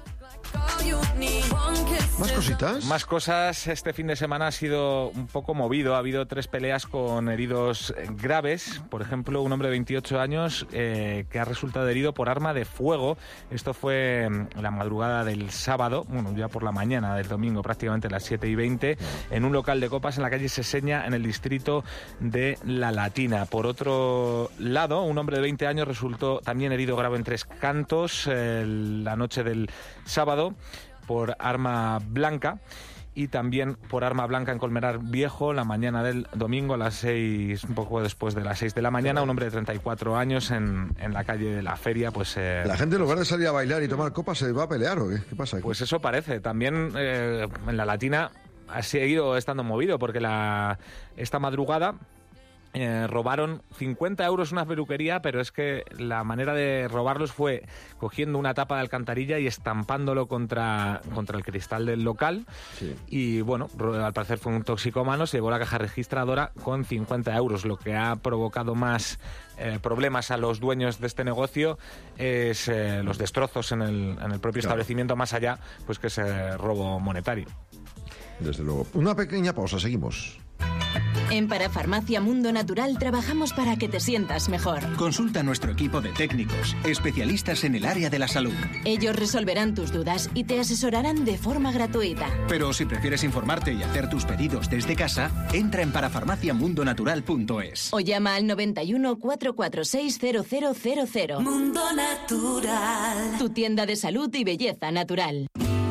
¿Más cositas? Más cosas. Este fin de semana ha sido un poco movido. Ha habido tres peleas con heridos graves. Por ejemplo, un hombre de veintiocho años eh, que ha resultado herido por arma de fuego. Esto fue la madrugada del sábado, bueno, ya por la mañana del domingo, prácticamente a las siete y veinte, en un local de copas en la calle Seseña, en el distrito de La Latina. Por otro lado, un hombre de veinte años resultó también herido grave en Tres Cantos eh, la noche del sábado por arma blanca, y también por arma blanca en Colmenar Viejo la mañana del domingo a las seis, un poco después de las seis de la mañana, un hombre de treinta y cuatro años en, en la calle de la Feria. Pues eh, la gente en lugar de salir a bailar y tomar copas se va a pelear, ¿o qué? ¿Qué pasa aquí? Pues eso parece. También eh, en La Latina ha seguido estando movido, porque la esta madrugada Eh, robaron cincuenta euros una peluquería, pero es que la manera de robarlos fue cogiendo una tapa de alcantarilla y estampándolo contra, contra el cristal del local. Sí. Y bueno, al parecer fue un toxicómano, se llevó la caja registradora con cincuenta euros. Lo que ha provocado más eh, problemas a los dueños de este negocio es eh, los destrozos en el, en el propio claro. establecimiento, más allá pues que ese robo monetario. Desde luego. Una pequeña pausa, seguimos. En Parafarmacia Mundo Natural trabajamos para que te sientas mejor. Consulta a nuestro equipo de técnicos, especialistas en el área de la salud. Ellos resolverán tus dudas y te asesorarán de forma gratuita. Pero si prefieres informarte y hacer tus pedidos desde casa, entra en parafarmacia mundo natural punto es. O llama al noventa y uno, cuatrocientos cuarenta y seis, cero cero cero cero. Mundo Natural. Tu tienda de salud y belleza natural.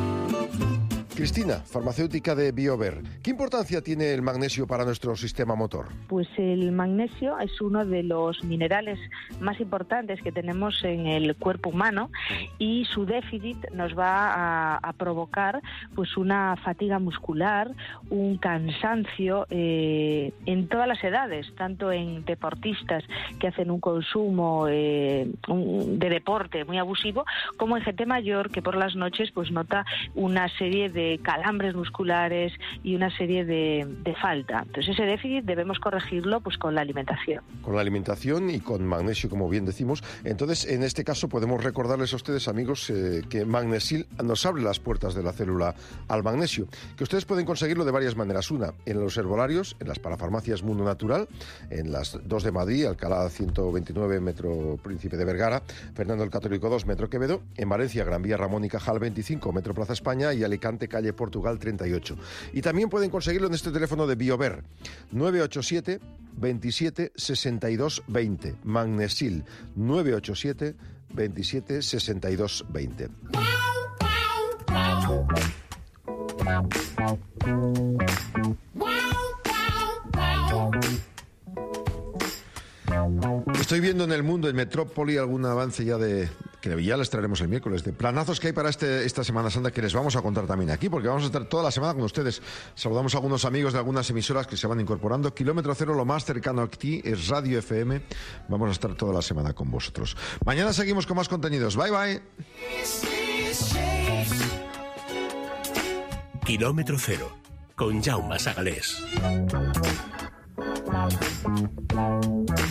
Cristina, farmacéutica de Biover. ¿Qué importancia tiene el magnesio para nuestro sistema motor? Pues el magnesio es uno de los minerales más importantes que tenemos en el cuerpo humano, y su déficit nos va a, a provocar pues una fatiga muscular, un cansancio eh, en todas las edades, tanto en deportistas que hacen un consumo eh, un, de deporte muy abusivo, como en gente mayor que por las noches pues nota una serie de calambres musculares y una serie de, de falta. Entonces ese déficit debemos corregirlo pues con la alimentación. Con la alimentación y con magnesio, como bien decimos. Entonces, en este caso podemos recordarles a ustedes, amigos, eh, que Magnesil nos abre las puertas de la célula al magnesio, que ustedes pueden conseguirlo de varias maneras. Una, en los herbolarios, en las parafarmacias Mundo Natural, en las dos de Madrid, Alcalá ciento veintinueve, Metro Príncipe de Vergara, Fernando el Católico dos, Metro Quevedo, en Valencia, Gran Vía Ramón y Cajal veinticinco, Metro Plaza España, y Alicante, calle Portugal treinta y ocho. Y también pueden conseguirlo en este teléfono de Biover, nueve ocho siete, veintisiete, sesenta y dos, veinte. Magnesil, nueve ocho siete, veintisiete, sesenta y dos, veinte. Estoy viendo en el mundo, en Metrópoli, algún avance ya de, que ya les traeremos el miércoles, de planazos que hay para este, esta Semana Santa, que les vamos a contar también aquí, porque vamos a estar toda la semana con ustedes. Saludamos a algunos amigos de algunas emisoras que se van incorporando. Kilómetro Cero, lo más cercano a ti es Radio F M. Vamos a estar toda la semana con vosotros. Mañana seguimos con más contenidos. Bye, bye. Kilómetro Cero, con Jaume Sagalés.